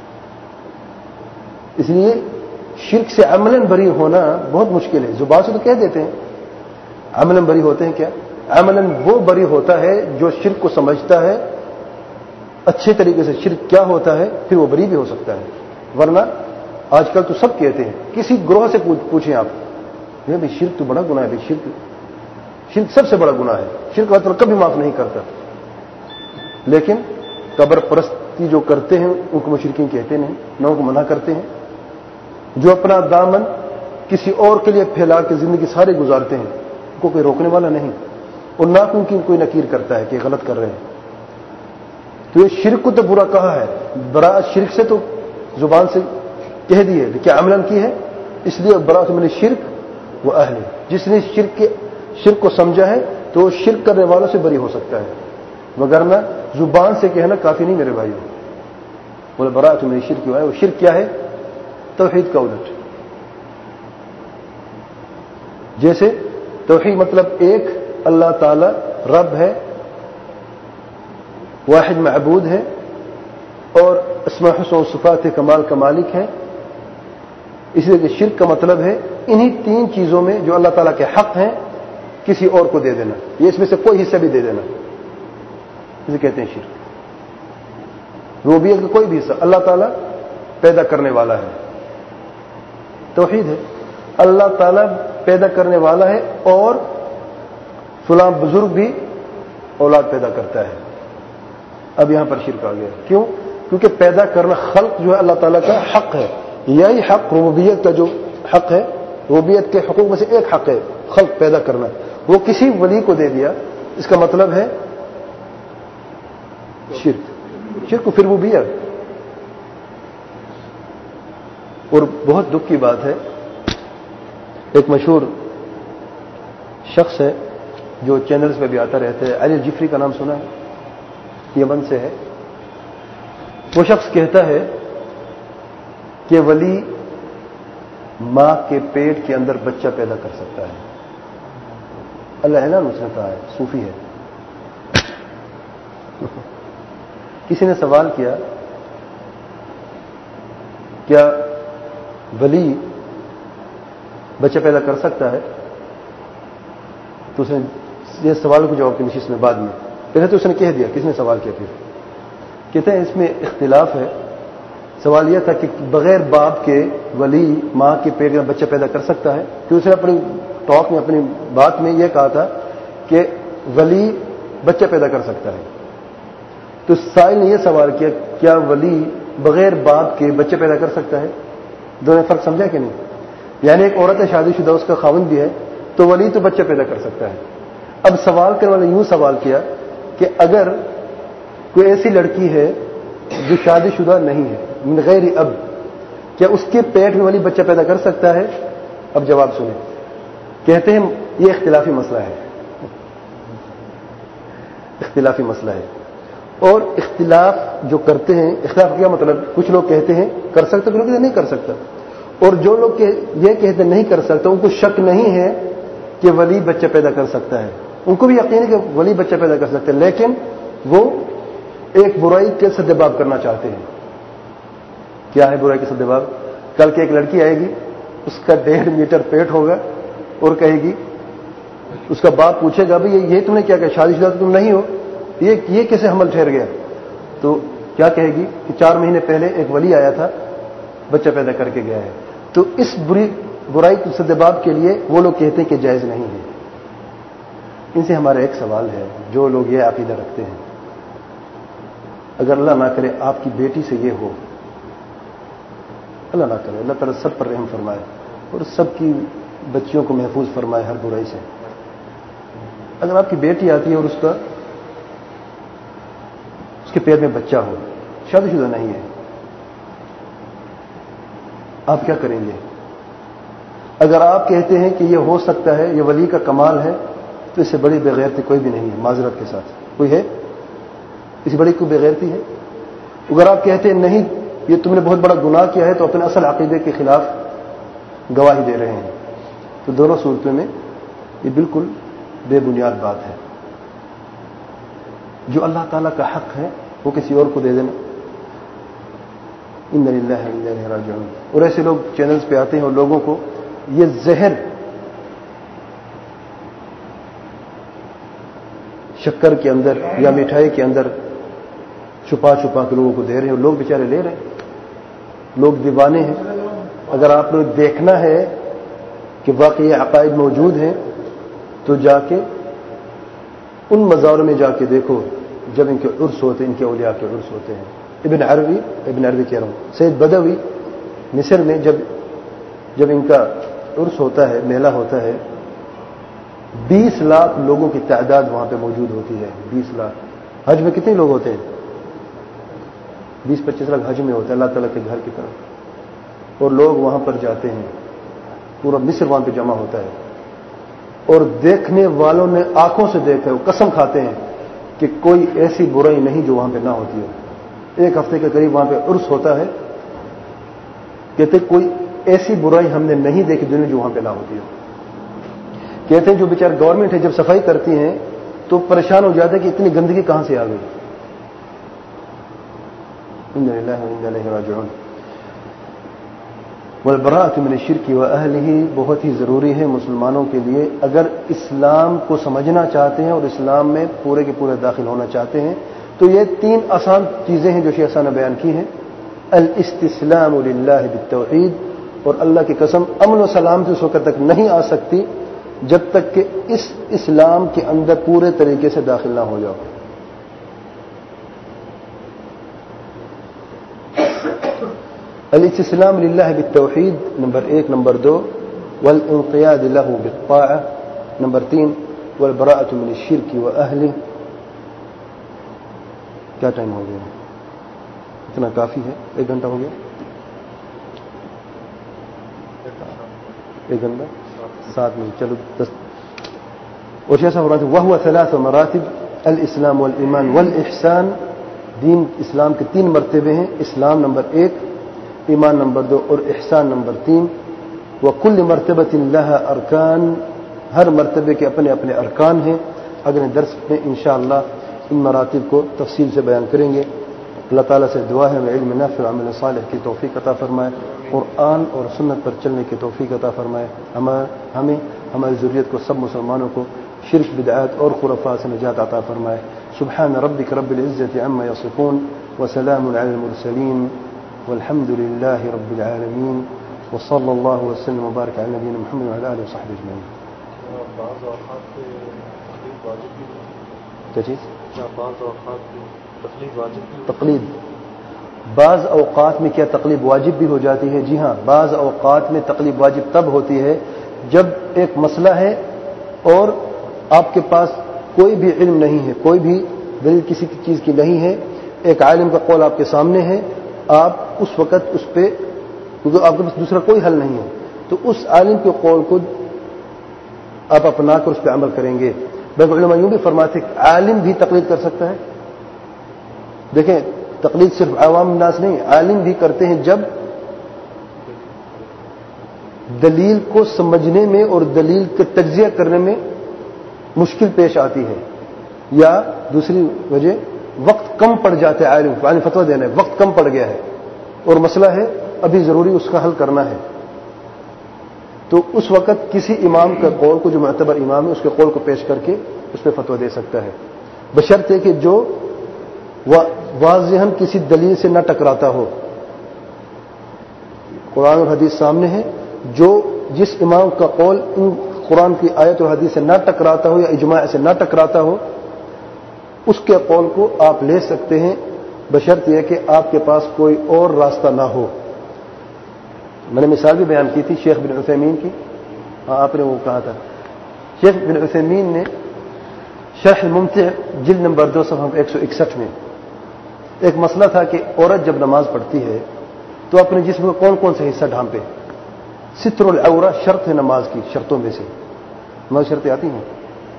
اس لیے شرک سے عملاً بری ہونا بہت مشکل ہے. زبان سے تو کہہ دیتے ہیں, عملاً بری ہوتے ہیں کیا؟ عملاً وہ بری ہوتا ہے جو شرک کو سمجھتا ہے اچھے طریقے سے شرک کیا ہوتا ہے, پھر وہ بری بھی ہو سکتا ہے. ورنہ آج کل تو سب کہتے ہیں, کسی گروہ سے پوچھیں آپ, بھائی شرک تو بڑا گناہ ہے, بھائی شرک شرک سب سے بڑا گناہ ہے, شرک اللہ کبھی معاف نہیں کرتا. لیکن قبر پرستی جو کرتے ہیں ان کو مشرکین کہتے نہیں, نہ ان کو منع کرتے ہیں. جو اپنا دامن کسی اور کے لیے پھیلا کے زندگی سارے گزارتے ہیں ان کو کوئی روکنے والا نہیں, اور نہ ان کی کوئی نکیر کرتا ہے کہ غلط کر رہے ہیں. تو یہ شرک کو تو برا کہا ہے, براءت شرک سے تو زبان سے کہہ دی ہے, کیا عملاً کی ہے. اس لیے براءت من الشرک و اہل, جس نے شرک کے شرک کو سمجھا ہے تو وہ شرک کرنے والوں سے بری ہو سکتا ہے, وگرنہ زبان سے کہنا کافی نہیں میرے بھائیو. بولے براءت من الشرک و اہل, وہ شرک کیا ہے؟ توحید کا الٹ. جیسے توحید مطلب ایک اللہ تعالی رب ہے, واحد معبود ہے, اور اسماء حسن و صفات کمال کا مالک ہے. اس لیے کہ شرک کا مطلب ہے انہی تین چیزوں میں جو اللہ تعالیٰ کے حق ہیں کسی اور کو دے دینا, یہ اس میں سے کوئی حصہ بھی دے دینا, اسے کہتے ہیں شرک. ربوبیت کا کوئی بھی حصہ, اللہ تعالیٰ پیدا کرنے والا ہے, توحید ہے, اللہ تعالیٰ پیدا کرنے والا ہے اور فلاں بزرگ بھی اولاد پیدا کرتا ہے. اب یہاں پر شرک آ گیا. کیوں؟ کیونکہ پیدا کرنا خلق جو ہے اللہ تعالیٰ کا حق ہے. یہی حق ربوبیت کا جو حق ہے, ربوبیت کے حقوق میں سے ایک حق ہے خلق پیدا کرنا, وہ کسی ولی کو دے دیا, اس کا مطلب ہے شرک. شرک پھر ربوبیت. اور بہت دکھ کی بات ہے, ایک مشہور شخص ہے جو چینلز پہ بھی آتا رہتا ہے, علی الجفری کا نام سنا ہے, یمن سے ہے. وہ شخص کہتا ہے کہ ولی ماں کے پیٹ کے اندر بچہ پیدا کر سکتا ہے. اللہ ہے نا, اس نے کہا ہے, صوفی ہے. کسی نے سوال کیا کیا ولی بچہ پیدا کر سکتا ہے؟ تو اس نے یہ سوال کو جواب کی نشست میں بعد میں, پہلے تو اس نے کہہ دیا, کس نے سوال کیا, پھر کہتے ہیں اس میں اختلاف ہے. سوال یہ تھا کہ بغیر باپ کے ولی ماں کے پیٹ میں بچہ پیدا کر سکتا ہے؟ کہ اس نے اپنی ٹاک میں اپنی بات میں یہ کہا تھا کہ ولی بچہ پیدا کر سکتا ہے. تو سائل نے یہ سوال کیا کیا ولی بغیر باپ کے بچے پیدا کر سکتا ہے؟ دونوں فرق سمجھا کہ نہیں؟ یعنی ایک عورت ہے شادی شدہ, اس کا خاوند بھی ہے, تو ولی تو بچہ پیدا کر سکتا ہے. اب سوال کرنے والے یوں سوال کیا کہ اگر کوئی ایسی لڑکی ہے جو شادی شدہ نہیں ہے, من غیر اب, کیا اس کے پیٹ میں ولی بچہ پیدا کر سکتا ہے؟ اب جواب سنیں. کہتے ہیں یہ اختلافی مسئلہ ہے, اختلافی مسئلہ ہے. اور اختلاف جو کرتے ہیں, اختلاف کیا مطلب, کچھ لوگ کہتے ہیں کر سکتا, کچھ لوگ کہتے ہیں نہیں کر سکتا. اور جو لوگ یہ کہتے ہیں نہیں کر سکتا, ان کو شک نہیں ہے کہ ولی بچہ پیدا کر سکتا ہے. ان کو بھی یقین ہے کہ ولی بچہ پیدا کر سکتا ہے, لیکن وہ ایک برائی کے سدباب کرنا چاہتے ہیں. کیا ہے برائی کے سدباب؟ کل کی ایک لڑکی آئے گی, اس کا ڈیڑھ میٹر پیٹ ہوگا, اور کہے گی, اس کا باپ پوچھے گا بھائی یہ تم نے کیا کہا, شادی شدہ تم نہیں ہو, یہ یہ کیسے حمل ٹھہر گیا؟ تو کیا کہے گی کہ چار مہینے پہلے ایک ولی آیا تھا, بچہ پیدا کر کے گیا ہے. تو اس بری برائی کے سدباب کے لیے وہ لوگ کہتے ہیں کہ جائز نہیں ہے. ان سے ہمارا ایک سوال ہے, جو لوگ یہ عقیدہ رکھتے ہیں, اگر اللہ نہ کرے آپ کی بیٹی سے یہ ہو, اللہ نہ کرے, اللہ تعالیٰ سب پر رحم فرمائے اور سب کی بچیوں کو محفوظ فرمائے ہر برائی سے. اگر آپ کی بیٹی آتی ہے اور اس کا اس کے پیٹ میں بچہ ہو, شادی شدہ نہیں ہے, آپ کیا کریں گے؟ اگر آپ کہتے ہیں کہ یہ ہو سکتا ہے، یہ ولی کا کمال ہے، تو اس سے بڑی بےغیرتی کوئی بھی نہیں ہے، معذرت کے ساتھ کوئی ہے؟ اس بڑی کوئی بےغیرتی ہے؟ اگر آپ کہتے ہیں نہیں یہ تم نے بہت بڑا گناہ کیا ہے، تو اپنے اصل عقیدے کے خلاف گواہی دے رہے ہیں. تو دونوں صورتوں میں یہ بالکل بے بنیاد بات ہے. جو اللہ تعالیٰ کا حق ہے وہ کسی اور کو دے دینا. ان للہ و انا الیہ راجعون. اور ایسے لوگ چینلز پہ آتے ہیں اور لوگوں کو یہ زہر شکر کے اندر یا مٹھائی کے اندر چھپا چھپا کے لوگوں کو دے رہے ہیں، اور لوگ بیچارے لے رہے ہیں. لوگ دیوانے ہیں. اگر آپ نے دیکھنا ہے کہ واقعی یہ عقائد موجود ہیں تو جا کے ان مزاروں میں جا کے دیکھو جب ان کے عرس ہوتے ہیں، ان کے اولیاء کے عرس ہوتے ہیں. ابن عربی ابن عربی کہہ رہا ہوں سید بدوی مصر میں جب جب ان کا عرس ہوتا ہے، میلہ ہوتا ہے، بیس لاکھ لوگوں کی تعداد وہاں پہ موجود ہوتی ہے. بیس لاکھ. حج میں کتنے لوگ ہوتے ہیں؟ بیس پچیس لاکھ حج میں ہوتے ہیں اللہ تعالیٰ کے گھر کی طرف. اور لوگ وہاں پر جاتے ہیں، پورا مصر وہاں پہ جمع ہوتا ہے. اور دیکھنے والوں نے آنکھوں سے دیکھا ہے، وہ قسم کھاتے ہیں کہ کوئی ایسی برائی نہیں جو وہاں پہ نہ ہوتی ہو. ایک ہفتے کے قریب وہاں پہ عرس ہوتا ہے. کہتے کوئی ایسی برائی ہم نے نہیں دیکھی دنیا جو وہاں پہ نہ ہوتی ہو. کہتے ہیں جو بیچار گورنمنٹ ہے جب صفائی کرتی ہیں تو پریشان ہو جاتا ہے کہ اتنی گندگی کہاں سے آ گئی. انا للہ و انا الیہ راجعون. والبراءۃ من الشرک واہلہ بہت ہی ضروری ہے مسلمانوں کے لیے اگر اسلام کو سمجھنا چاہتے ہیں اور اسلام میں پورے کے پورے داخل ہونا چاہتے ہیں. تو یہ تین آسان چیزیں ہیں جو شیخ صاحب نے بیان کی ہیں. الاستسلام للہ بالتوحید. اور اللہ کی قسم امن و سلامتی اس وقت تک نہیں آ سکتی جب تک کہ اس اسلام کے اندر پورے طریقے سے داخل نہ ہو جاؤ. الاستسلام للہ بالتوحید نمبر ایک. نمبر دو والانقیاد له بالطاعہ. نمبر تین والبراءۃ من الشرک واہلہ. کیا ٹائم ہو گیا؟ اتنا کافی ہے. ایک گھنٹہ ہو گیا. ایک گھنٹہ سات منٹ. چلو دس. اور جیسا ہو رہا تھا وہ ثلاث مراتب الاسلام والایمان والاحسان. دین اسلام کے تین مرتبے ہیں. اسلام نمبر ایک، ایمان نمبر دو اور احسان نمبر تین. وکل مرتبۃ لها ارکان. ہر مرتبے کے اپنے اپنے ارکان ہیں. اگلے درس میں انشاءاللہ ان مراتب کو تفصیل سے بیان کریں گے. اللہ تعالیٰ سے دعا ہے میں علم نافع عمل صالح کی توفیق عطا فرمائے. قرآن اور سنت پر چلنے کی توفیق عطا فرمائے. ہمیں ہماری ضروریت کو سب مسلمانوں کو شرک بدعات اور خرافات سے نجات عطا فرمائے. سبحان ربک رب العزة عما یصفون وسلام علی المرسلین والحمد للہ رب العالمین وصلی اللہ وسلم وبارک علی نبینا محمد وعلی آلہ وصحبہ اجمعین. بعض اوقات تقلید واجب بھی کیا چیز؟ بعض اوقات تقلید واجب بھی تقلید بعض اوقات میں کیا تقلید واجب بھی ہو جاتی ہے؟ جی ہاں، بعض اوقات میں تقلید واجب تب ہوتی ہے جب ایک مسئلہ ہے اور آپ کے پاس کوئی بھی علم نہیں ہے، کوئی بھی دلیل کسی چیز کی نہیں ہے. ایک عالم کا قول آپ کے سامنے ہے، آپ اس وقت اس پہ کیونکہ آپ کے پاس دوسرا کوئی حل نہیں ہے تو اس عالم کے قول کو آپ اپنا کر اس پہ عمل کریں گے. بلکہ علماء یوں بھی فرماتے کہ عالم بھی تقلید کر سکتا ہے. دیکھیں تقلید صرف عوام الناس نہیں، عالم بھی کرتے ہیں جب دلیل کو سمجھنے میں اور دلیل کا تجزیہ کرنے میں مشکل پیش آتی ہے، یا دوسری وجہ وقت کم پڑ جاتا ہے. عالم عالم فتویٰ دینا ہے، وقت کم پڑ گیا ہے اور مسئلہ ہے ابھی ضروری اس کا حل کرنا ہے. تو اس وقت کسی امام کا قول کو جو معتبر امام ہے اس کے قول کو پیش کر کے اس پہ فتویٰ دے سکتا ہے، بشرطے کہ جو واضحاً کسی دلیل سے نہ ٹکراتا ہو. قرآن اور حدیث سامنے ہے، جو جس امام کا قول ان قرآن کی آیت اور حدیث سے نہ ٹکراتا ہو یا اجماع سے نہ ٹکراتا ہو اس کے قول کو آپ لے سکتے ہیں، بشرط یہ کہ آپ کے پاس کوئی اور راستہ نہ ہو. میں نے مثال بھی بیان کی تھی شیخ بن عثیمین کی. ہاں آپ نے وہ کہا تھا. شیخ بن عثیمین نے شرح الممتع جلد نمبر دو صفحہ ایک سو اکسٹھ میں ایک مسئلہ تھا کہ عورت جب نماز پڑھتی ہے تو اپنے جسم کو کون کون سے حصہ ڈھانپے. ستر العورہ شرط ہے نماز کی شرطوں میں سے. نماز شرطیں آتی ہیں.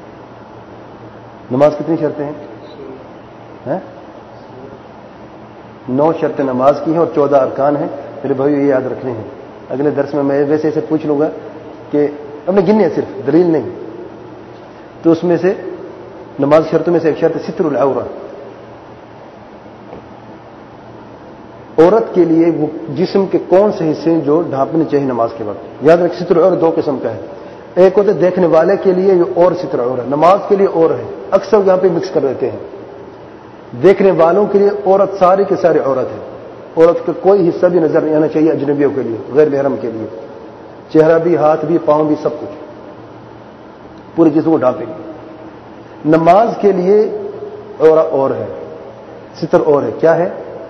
نماز کتنی شرطیں ہیں؟ نو شرطیں نماز کی ہیں اور چودہ ارکان ہیں. میرے بھائی یہ یاد رکھنے ہیں. اگلے درس میں میں ویسے ایسے پوچھ لوں گا کہ ہم نے گننے صرف دلیل نہیں, تو اس میں سے نماز شرطوں میں سے ایک شرط ہے ستر العورہ. عورت کے لیے وہ جسم کے کون سے حصے جو ڈھانپنے چاہیے نماز کے وقت. یاد رکھ, ستر العورہ دو قسم کا ہے. ایک ہوتا ہے دیکھنے والے کے لیے جو اور ستر العورہ, نماز کے لیے اور ہے. اکثر یہاں پہ مکس کر دیتے ہیں. دیکھنے والوں کے لیے عورت ساری کے سارے عورت ہے. عورت کا کوئی حصہ بھی نظر نہیں آنا چاہیے اجنبیوں کے لیے, غیر محرم کے لیے. چہرہ بھی, ہاتھ بھی, پاؤں بھی, سب کچھ پورے جسم کو ڈھانپیں گے. نماز کے لیے عورت اور ہے, ستر اور ہے. کیا ہے؟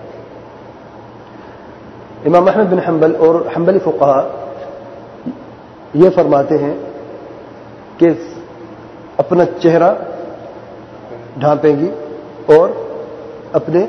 امام احمد بن حنبل اور حنبلی فقہا یہ فرماتے ہیں کہ اپنا چہرہ ڈھانپیں گی اور اپنے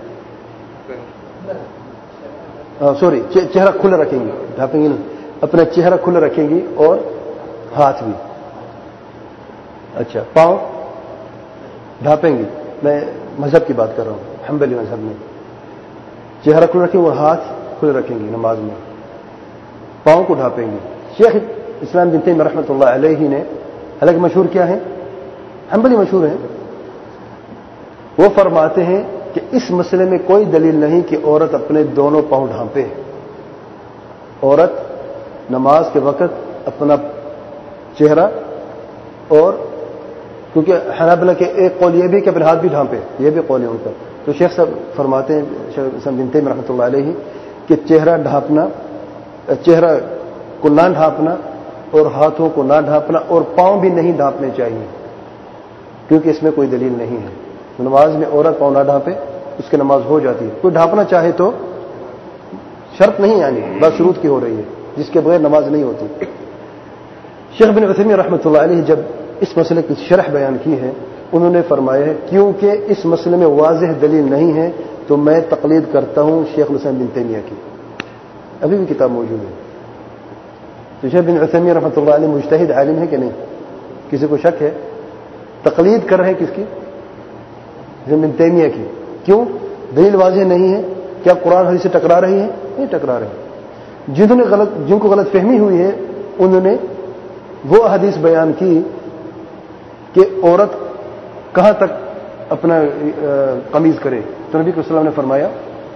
سوری چہرہ کھلا رکھیں گی, ڈھانپیں گی نہیں, اپنا چہرہ کھلا رکھیں گی اور ہاتھ بھی. اچھا, پاؤں ڈھانپیں گی. میں مذہب کی بات کر رہا ہوں, حنبلی مذہب میں چہرہ کھلا رکھیں گے اور ہاتھ کھلے رکھیں گی نماز میں. پاؤں کو ڈھانپیں گی. شیخ اسلام بن تیمیہ رحمۃ اللہ علیہ نے, حالانکہ مشہور کیا ہے, حنبلی مشہور ہیں, وہ فرماتے ہیں کہ اس مسئلے میں کوئی دلیل نہیں کہ عورت اپنے دونوں پاؤں ڈھانپے. عورت نماز کے وقت اپنا چہرہ اور, کیونکہ حنابلہ کے ایک قول یہ بھی کہ اپنے ہاتھ بھی ڈھانپے, یہ بھی قول ہے ان کا. تو شیخ صاحب فرماتے ہیں, شیخ اسلام بن تیمیہ رحمۃ اللہ علیہ, کہ چہرہ ڈھانپنا, چہرہ کو نہ ڈھانپنا اور ہاتھوں کو نہ ڈھانپنا اور پاؤں بھی نہیں ڈھانپنے چاہیے, کیونکہ اس میں کوئی دلیل نہیں ہے. نماز میں عورت پاؤں نہ ڈھانپے اس کی نماز ہو جاتی ہے. کوئی ڈھانپنا چاہے تو شرط نہیں آنی, بس شروط کی ہو رہی ہے, جس کے بغیر نماز نہیں ہوتی. شیخ بن عثیمین رحمۃ اللہ علیہ جب اس مسئلے کی شرح بیان کی ہے, انہوں نے فرمایا ہے کیونکہ اس مسئلے میں واضح دلیل نہیں ہے تو میں تقلید کرتا ہوں شیخ الاسلام بن تیمیہ کی. ابھی بھی کتاب موجود ہے. تو شیخ بن عثیمین رحمۃ اللہ علیہ مجتہد عالم ہے کہ نہیں؟ کسی کو شک ہے؟ تقلید کر رہے ہیں کس کی؟ بن تیمیہ کی. کیوں؟ دلیل واضح نہیں ہے. کیا قرآن حدیث سے ٹکرا رہی ہے؟ نہیں ٹکرا رہے. جنہوں نے غلط جن کو غلط فہمی ہوئی ہے انہوں نے وہ حدیث بیان کی کہ عورت کہاں تک اپنا قمیض کرے, تو نبی صلی اللہ علیہ وسلم نے فرمایا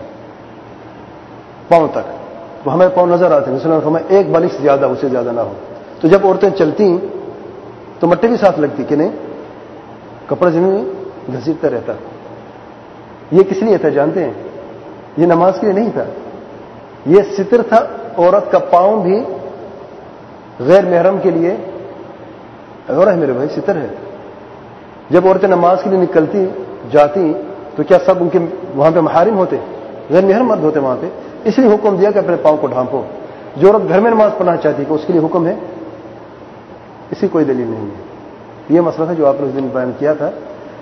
پاؤں تک. تو ہمیں پاؤں نظر آتے ہیں, رسول اللہ نے فرمایا ایک بالش زیادہ, اس سے زیادہ نہ ہو. تو جب عورتیں چلتی تو مٹی بھی صاف لگتی کہ نہیں, کپڑا زمین میں گھسیٹتا رہتا. یہ کس لیے تھا جانتے ہیں؟ یہ نماز کے لیے نہیں تھا, یہ ستر تھا. عورت کا پاؤں بھی غیر محرم کے لیے عورت ہے میرے بھائی, ستر ہے. جب عورتیں نماز کے لیے نکلتی جاتی تو کیا سب ان کے وہاں پہ محارم ہوتے؟ غیر محرم مرد ہوتے وہاں پہ. اس لیے حکم دیا کہ اپنے پاؤں کو ڈھانپو. جو عورت گھر میں نماز پڑھنا چاہتی کہ اس کے لیے حکم ہے, اسی کوئی دلیل نہیں ہے. یہ مسئلہ تھا جو آپ نے اس دن بیان کیا تھا.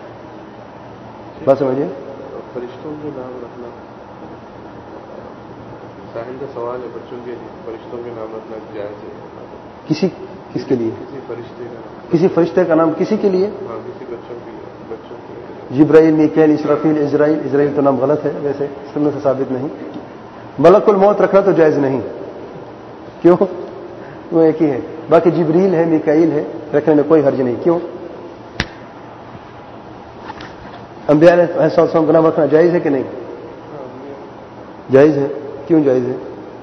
بات سمجھیے. فرشتوں کے نام رکھنا, ساحل کا سوال ہے, بچوں کے لیے فرشتوں کے نام رکھنا جائز ہے؟ کسی کس کے لیے؟ کسی فرشتے کا نام, کسی فرشتے کا نام کسی کے لیے؟ ہاں, کسی بچوں کے لیے. بچوں کے جبرائیل, میکائیل, اسرافیل, اسرائیل. اسرائیل تو نام غلط ہے ویسے, سنت سے ثابت نہیں. ملک الموت رکھنا تو جائز نہیں. کیوں؟ وہ ایک ہی ہے. باقی جبریل ہے, میکائیل ہے, رکھنے میں کوئی حرج نہیں. کیوں؟ انبیاء علیہ السلام کا نام رکھنا جائز ہے کہ نہیں؟ جائز ہے. کیوں جائز ہے؟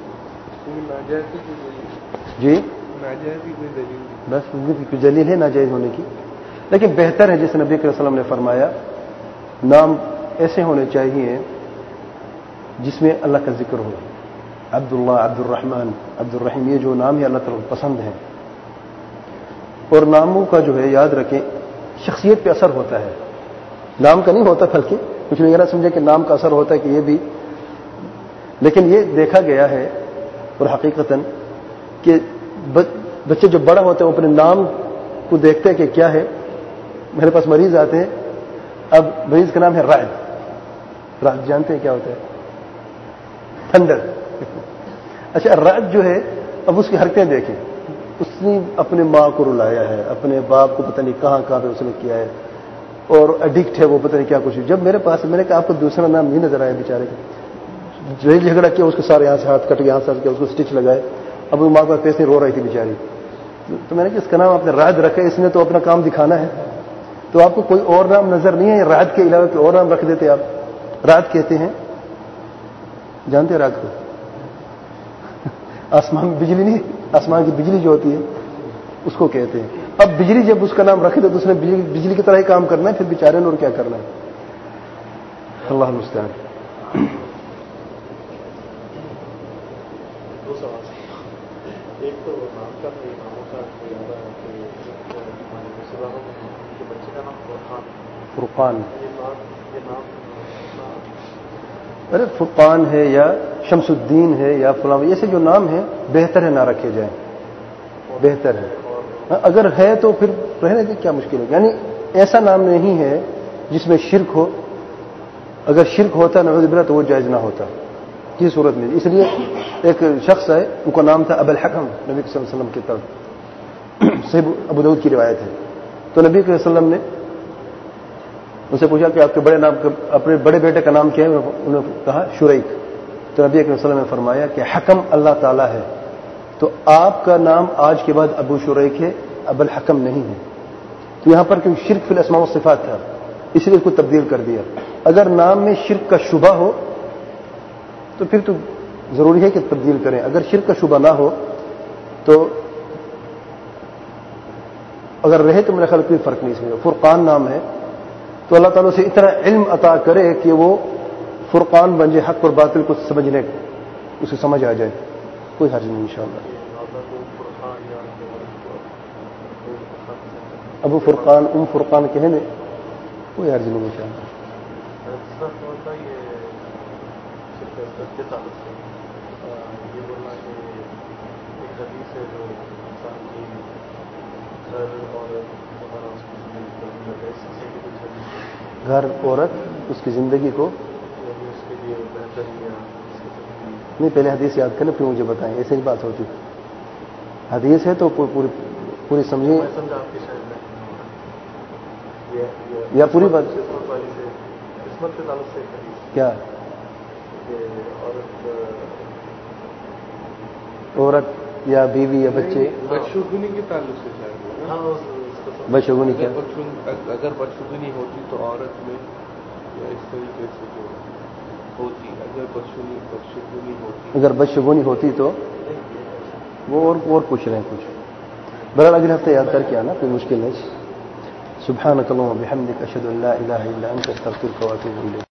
جی بس کوئی دلیل ہے ناجائز ہونے کی, لیکن بہتر ہے جیسے نبی صلی اللہ علیہ وسلم نے فرمایا نام ایسے ہونے چاہیے جس میں اللہ کا ذکر ہو. عبداللہ, عبد الرحمن, عبد الرحیم, یہ جو نام ہے اللہ تعالیٰ کو پسند ہے. اور ناموں کا جو ہے یاد رکھیں شخصیت پہ اثر ہوتا ہے, نام کا نہیں ہوتا. بلکہ کچھ لوگ یہ نہ سمجھے کہ نام کا اثر ہوتا ہے کہ یہ بھی, لیکن یہ دیکھا گیا ہے اور حقیقتاً کہ بچے جو بڑا ہوتے ہیں وہ اپنے نام کو دیکھتے ہیں کہ کیا ہے. میرے پاس مریض آتے ہیں, اب مریض کا نام ہے رعد. رعد جانتے ہیں کیا ہوتا ہے؟ تھنڈر. اچھا, رعد جو ہے اب اس کی حرکتیں دیکھیں، اس نے اپنے ماں کو رلایا ہے، اپنے باپ کو پتہ نہیں کہاں کہاں پہ اس نے کیا ہے، اور ایڈکٹ ہے وہ، پتہ نہیں کیا کچھ. جب میرے پاس میں نے کہا آپ کو دوسرا نام نہیں نظر آیا بیچارے کا، جو جھگڑا کیا اس کے سارے یہاں سے ہاتھ کٹ گیا، یہاں سے ہاتھ کیا، اس کو اسٹچ لگائے. اب وہ ماں کا پیسے رو رہی تھی بیچاری، تو میں نے کہا اس کا نام آپ نے راحت رکھا ہے، اس نے تو اپنا کام دکھانا ہے، تو آپ کو کوئی اور نام نظر نہیں ہے، راحت کے علاوہ کوئی اور نام رکھ دیتے آپ. راحت کہتے ہیں، جانتے ہیں راحت کو؟ آسمان میں بجلی نہیں، آسمان کی بجلی جو ہوتی ہے اس کو کہتے ہیں. اب بجلی جب اس کا نام رکھے تو اس نے بجلی, بجلی کی طرح ہی کام کرنا ہے، پھر بیچارے نے اور کیا کرنا ہے. اللہ المستعان. دو سوال. ایک تو نام کا ناموں کا زیادہ ہے کہ بچے کا نام فرقان. فرقان یہ نام یہ نام ارے فرقان ہے یا شمس الدین ہے یا فلاں، ایسے جو نام ہیں بہتر ہے نہ رکھے جائیں، بہتر ہے. اگر ہے تو پھر رہنے کی کیا مشکل ہے. یعنی ایسا نام نہیں ہے جس میں شرک ہو، اگر شرک ہوتا نعوذ باللہ تو وہ جائز نہ ہوتا کسی صورت میں. اس لیے ایک شخص ہے، ان کا نام تھا ابو الحکم، نبی صلی اللہ علیہ وسلم کی طرف، صحیح ابو داؤد کی روایت ہے. تو نبی صلی اللہ علیہ وسلم نے ان سے پوچھا کہ آپ کے بڑے نام اپنے بڑے بیٹے کا نام کیا ہے؟ انہوں نے کہا شریک. تو نبی صلی اللہ علیہ وسلم نے فرمایا کہ حکم اللہ تعالیٰ ہے، تو آپ کا نام آج کے بعد ابو شریک ہے، ابو الحکم نہیں ہے. تو یہاں پر کیوں شرک فی الاسماء والصفات تھا، اس لیے اس کو تبدیل کر دیا. اگر نام میں شرک کا شبہ ہو تو پھر تو ضروری ہے کہ تبدیل کریں. اگر شرک کا شبہ نہ ہو تو اگر رہے تو میرے خیال کوئی فرق نہیں. اس میں فرقان نام ہے تو اللہ تعالیٰ سے اتنا علم عطا کرے کہ وہ فرقان بن جائے، حق اور باطل کو سمجھنے، اسے سمجھ آ جائے. کوئی حرج نہیں انشاءاللہ. ابو فرقان ام فرقان کہنے کوئی حرج نہیں انشاءاللہ. گھر عورت اس کی زندگی کو نہیں، پہلے حدیث یاد کریں پھر مجھے بتائیں، ایسے ہی بات ہوتی. حدیث ہے تو پوری پوری سمجھیں یا پوری بات کیا عورت یا بیوی یا بچے بدشگونی کے تعلق سے شاید بدشگونی کیا؟ اگر بدشگونی ہوتی تو عورت میں یا اس طریقے سے جو ہوتی، اگر بدشگونی بدشگونی ہوتی اگر بدشگونی ہوتی تو وہ اور اور پوچھ رہے ہیں کچھ. بہرحال اگلے ہفتے یاد کر کے آنا، کوئی مشکل نہیں. سبحانک اللہم و بحمدک، اشہد ان لا الہ الا انت، استغفرک و اتوب الیک.